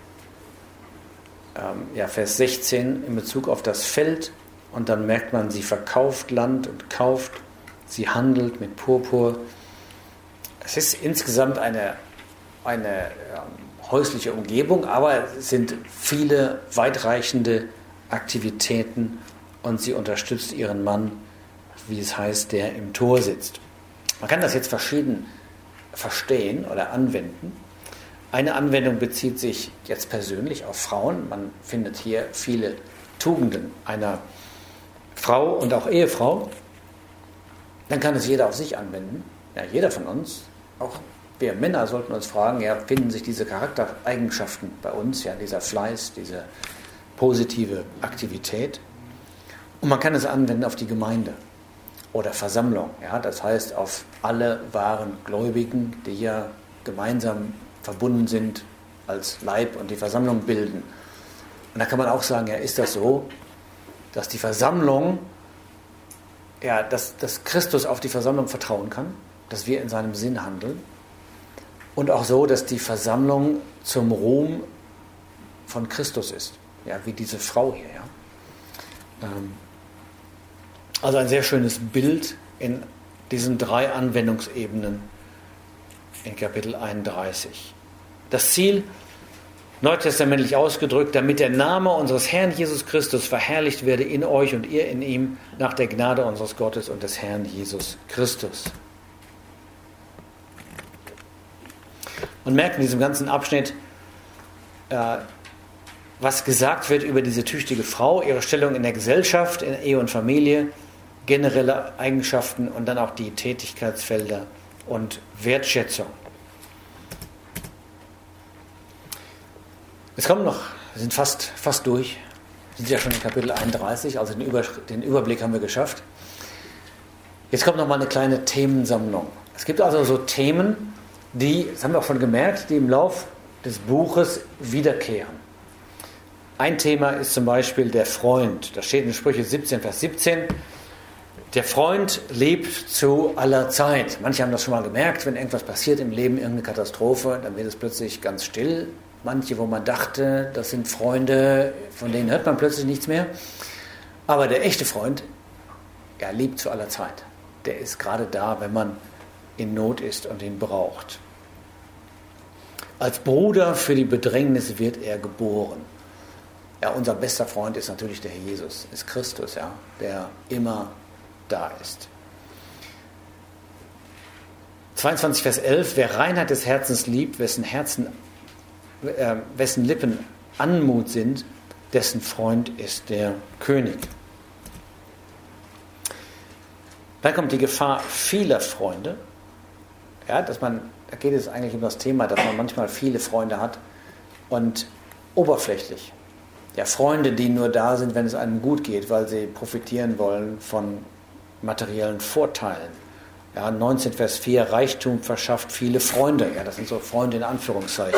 Vers 16 in Bezug auf das Feld. Und dann merkt man, sie verkauft Land und kauft. Sie handelt mit Purpur. Es ist insgesamt eine häusliche Umgebung, aber es sind viele weitreichende Aktivitäten und sie unterstützt ihren Mann, wie es heißt, der im Tor sitzt. Man kann das jetzt verschieden verstehen oder anwenden. Eine Anwendung bezieht sich jetzt persönlich auf Frauen. Man findet hier viele Tugenden einer Frau und auch Ehefrau. Dann kann es jeder auf sich anwenden. Ja, jeder von uns, auch wir Männer sollten uns fragen, ja, finden sich diese Charaktereigenschaften bei uns, ja, dieser Fleiß, diese positive Aktivität. Und man kann es anwenden auf die Gemeinde oder Versammlung, ja, das heißt auf alle wahren Gläubigen, die ja gemeinsam verbunden sind als Leib und die Versammlung bilden. Und da kann man auch sagen, ja, ist das so, dass die Versammlung, ja, dass Christus auf die Versammlung vertrauen kann, dass wir in seinem Sinn handeln und auch so, dass die Versammlung zum Ruhm von Christus ist, ja, wie diese Frau hier, ja. Also ein sehr schönes Bild in diesen 3 Anwendungsebenen in Kapitel 31. Das Ziel, neutestamentlich ausgedrückt, damit der Name unseres Herrn Jesus Christus verherrlicht werde in euch und ihr in ihm nach der Gnade unseres Gottes und des Herrn Jesus Christus. Man merkt in diesem ganzen Abschnitt, was gesagt wird über diese tüchtige Frau, ihre Stellung in der Gesellschaft, in Ehe und Familie, generelle Eigenschaften und dann auch die Tätigkeitsfelder und Wertschätzung. Es kommt noch, wir sind fast durch, wir sind ja schon in Kapitel 31, also den Überblick haben wir geschafft. Jetzt kommt noch mal eine kleine Themensammlung. Es gibt also so Themen, die, das haben wir auch schon gemerkt, die im Lauf des Buches wiederkehren. Ein Thema ist zum Beispiel der Freund. Das steht in Sprüche 17, Vers 17. Der Freund lebt zu aller Zeit. Manche haben das schon mal gemerkt, wenn irgendwas passiert im Leben, irgendeine Katastrophe, dann wird es plötzlich ganz still. Manche, wo man dachte, das sind Freunde, von denen hört man plötzlich nichts mehr. Aber der echte Freund, er lebt zu aller Zeit. Der ist gerade da, wenn man in Not ist und ihn braucht. Als Bruder für die Bedrängnis wird er geboren. Ja, unser bester Freund ist natürlich der Herr Jesus, ist Christus, ja, der immer da ist. 22 Vers 11, wer Reinheit des Herzens liebt, wessen Lippen Anmut sind, dessen Freund ist der König. Dann kommt die Gefahr vieler Freunde. Ja, da geht es eigentlich um das Thema, dass man manchmal viele Freunde hat und oberflächlich. Ja, Freunde, die nur da sind, wenn es einem gut geht, weil sie profitieren wollen von materiellen Vorteilen. Ja, 19 Vers 4, Reichtum verschafft viele Freunde. Ja, das sind so Freunde in Anführungszeichen.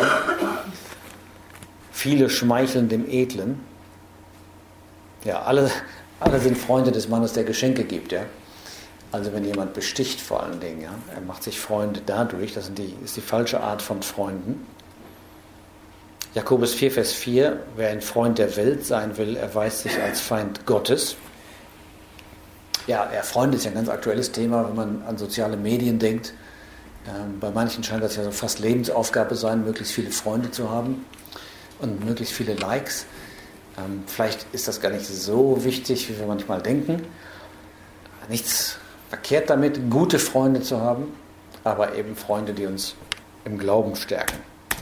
Viele schmeicheln dem Edlen. Ja, alle sind Freunde des Mannes, der Geschenke gibt. Ja. Also wenn jemand besticht vor allen Dingen, ja, er macht sich Freunde dadurch, das ist die falsche Art von Freunden. Jakobus 4, Vers 4, wer ein Freund der Welt sein will, erweist sich als Feind Gottes. Ja, Freunde ist ja ein ganz aktuelles Thema, wenn man an soziale Medien denkt. Bei manchen scheint das ja so fast Lebensaufgabe sein, möglichst viele Freunde zu haben und möglichst viele Likes. Vielleicht ist das gar nicht so wichtig, wie wir manchmal denken. Nichts verkehrt damit, gute Freunde zu haben, aber eben Freunde, die uns im Glauben stärken.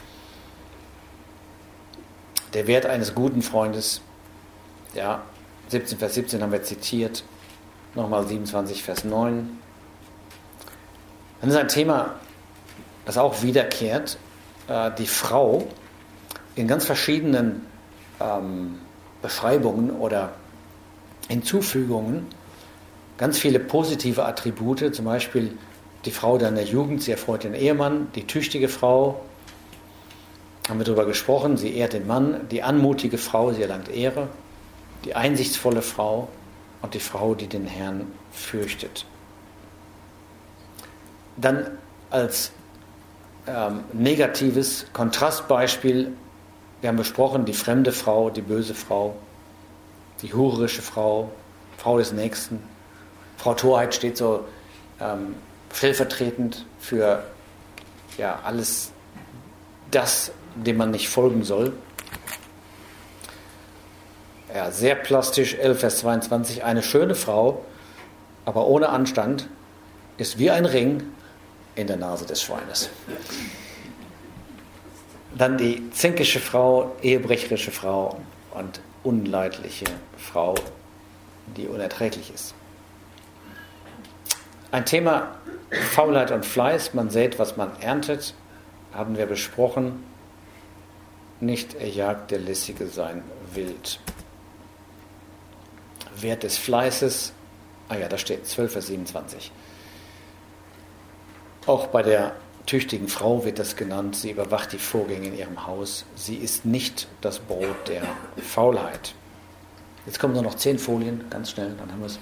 Der Wert eines guten Freundes, ja, 17 Vers 17 haben wir zitiert, nochmal 27 Vers 9. Dann ist ein Thema, das auch wiederkehrt, die Frau in ganz verschiedenen Beschreibungen oder Hinzufügungen, ganz viele positive Attribute, zum Beispiel die Frau dann in der Jugend, sie erfreut den Ehemann, die tüchtige Frau, haben wir darüber gesprochen, sie ehrt den Mann, die anmutige Frau, sie erlangt Ehre, die einsichtsvolle Frau und die Frau, die den Herrn fürchtet. Dann als negatives Kontrastbeispiel, wir haben besprochen, die fremde Frau, die böse Frau, die hurerische Frau, Frau des Nächsten. Frau Torheit steht so stellvertretend für ja, alles das, dem man nicht folgen soll. Ja, sehr plastisch, 11 Vers 22, eine schöne Frau, aber ohne Anstand, ist wie ein Ring in der Nase des Schweines. Dann die zänkische Frau, ehebrecherische Frau und unleidliche Frau, die unerträglich ist. Ein Thema Faulheit und Fleiß, man sät, was man erntet, haben wir besprochen. Nicht erjagt der Lässige sein Wild. Wert des Fleißes, da steht 12, Vers 27. Auch bei der tüchtigen Frau wird das genannt, sie überwacht die Vorgänge in ihrem Haus. Sie ist nicht das Brot der Faulheit. Jetzt kommen nur noch 10 Folien, ganz schnell, dann haben wir es.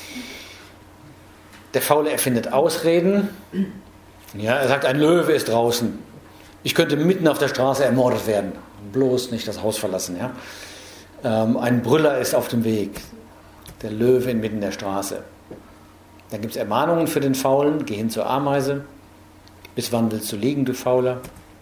Der Faule erfindet Ausreden. Ja, er sagt, ein Löwe ist draußen. Ich könnte mitten auf der Straße ermordet werden. Bloß nicht das Haus verlassen. Ja? Ein Brüller ist auf dem Weg. Der Löwe inmitten der Straße. Dann gibt es Ermahnungen für den Faulen. Geh hin zur Ameise. Bis wann willst du liegen, du Fauler?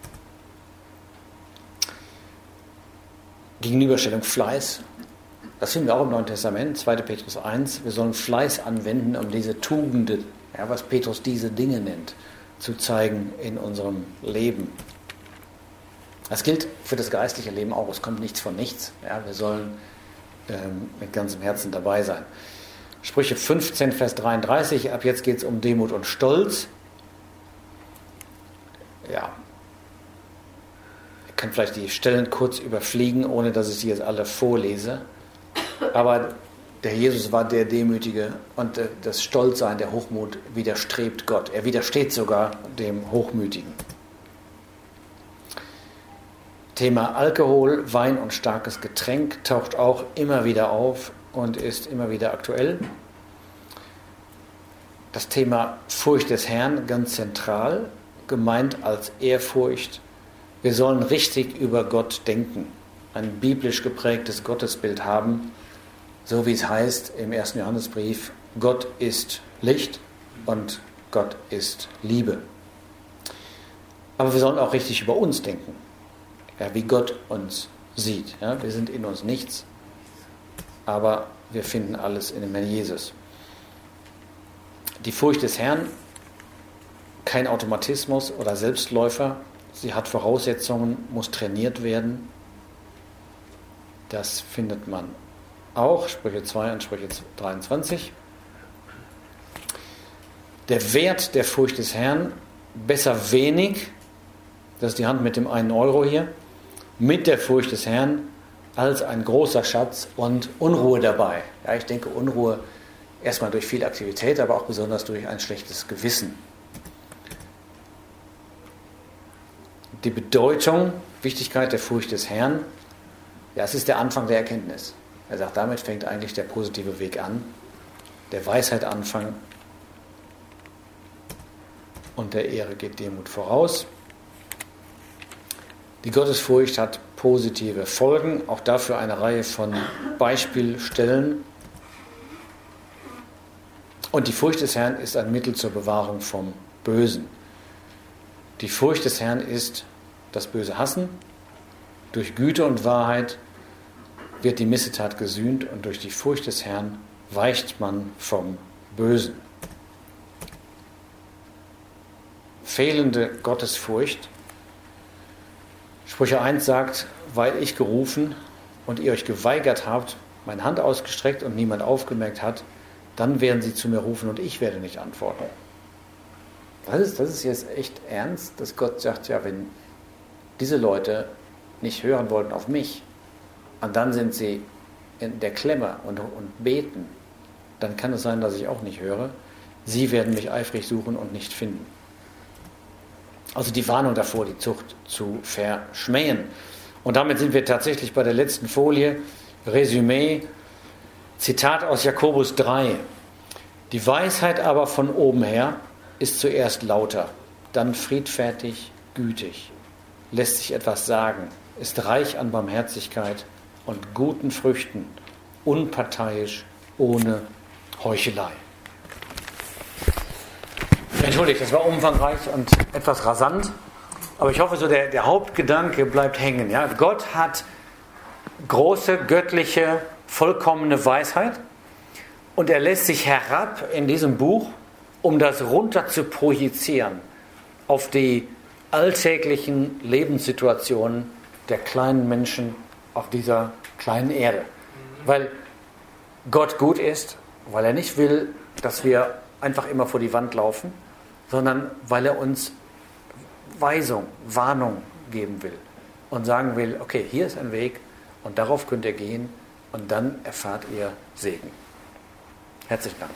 Gegenüberstellung Fleiß. Das finden wir auch im Neuen Testament, 2. Petrus 1. Wir sollen Fleiß anwenden, um diese Tugenden, was Petrus diese Dinge nennt, zu zeigen in unserem Leben. Das gilt für das geistliche Leben auch. Es kommt nichts von nichts. Ja, wir sollen mit ganzem Herzen dabei sein. Sprüche 15, Vers 33. Ab jetzt geht es um Demut und Stolz. Ja, ich kann vielleicht die Stellen kurz überfliegen, ohne dass ich sie jetzt alle vorlese. Aber der Jesus war der Demütige und das Stolzsein, der Hochmut widerstrebt Gott. Er widersteht sogar dem Hochmütigen. Thema Alkohol, Wein und starkes Getränk taucht auch immer wieder auf und ist immer wieder aktuell. Das Thema Furcht des Herrn, ganz zentral, gemeint als Ehrfurcht. Wir sollen richtig über Gott denken, ein biblisch geprägtes Gottesbild haben, so wie es heißt im 1. Johannesbrief, Gott ist Licht und Gott ist Liebe. Aber wir sollen auch richtig über uns denken, wie Gott uns sieht. Ja, wir sind in uns nichts, aber wir finden alles in dem Herrn Jesus. Die Furcht des Herrn, kein Automatismus oder Selbstläufer. Sie hat Voraussetzungen, muss trainiert werden. Das findet man auch, Sprüche 2 und Sprüche 23. Der Wert der Furcht des Herrn, besser wenig, das ist die Hand mit dem 1 Euro hier, mit der Furcht des Herrn als ein großer Schatz und Unruhe dabei. Ja, ich denke Unruhe erstmal durch viel Aktivität, aber auch besonders durch ein schlechtes Gewissen. Die Bedeutung, Wichtigkeit der Furcht des Herrn, es ist der Anfang der Erkenntnis. Er sagt, damit fängt eigentlich der positive Weg an, der Weisheit Anfang und der Ehre geht Demut voraus. Die Gottesfurcht hat positive Folgen, auch dafür eine Reihe von Beispielstellen. Und die Furcht des Herrn ist ein Mittel zur Bewahrung vom Bösen. Die Furcht des Herrn ist das Böse hassen. Durch Güte und Wahrheit wird die Missetat gesühnt und durch die Furcht des Herrn weicht man vom Bösen. Fehlende Gottesfurcht. Sprüche 1 sagt, weil ich gerufen und ihr euch geweigert habt, meine Hand ausgestreckt und niemand aufgemerkt hat, dann werden sie zu mir rufen und ich werde nicht antworten. Das ist jetzt echt ernst, dass Gott sagt, ja, wenn diese Leute nicht hören wollten auf mich und dann sind sie in der Klemme und beten, dann kann es sein, dass ich auch nicht höre. Sie werden mich eifrig suchen und nicht finden. Also die Warnung davor, die Zucht zu verschmähen. Und damit sind wir tatsächlich bei der letzten Folie. Resümee, Zitat aus Jakobus 3. Die Weisheit aber von oben her ist zuerst lauter, dann friedfertig, gütig, lässt sich etwas sagen, ist reich an Barmherzigkeit und guten Früchten, unparteiisch, ohne Heuchelei. Entschuldigt, das war umfangreich und etwas rasant, aber ich hoffe, so der Hauptgedanke bleibt hängen. Ja? Gott hat große, göttliche, vollkommene Weisheit und er lässt sich herab in diesem Buch, um das runter zu projizieren auf die alltäglichen Lebenssituationen der kleinen Menschen auf dieser kleinen Erde. Weil Gott gut ist, weil er nicht will, dass wir einfach immer vor die Wand laufen, sondern weil er uns Weisung, Warnung geben will und sagen will, okay, hier ist ein Weg und darauf könnt ihr gehen und dann erfahrt ihr Segen. Herzlichen Dank.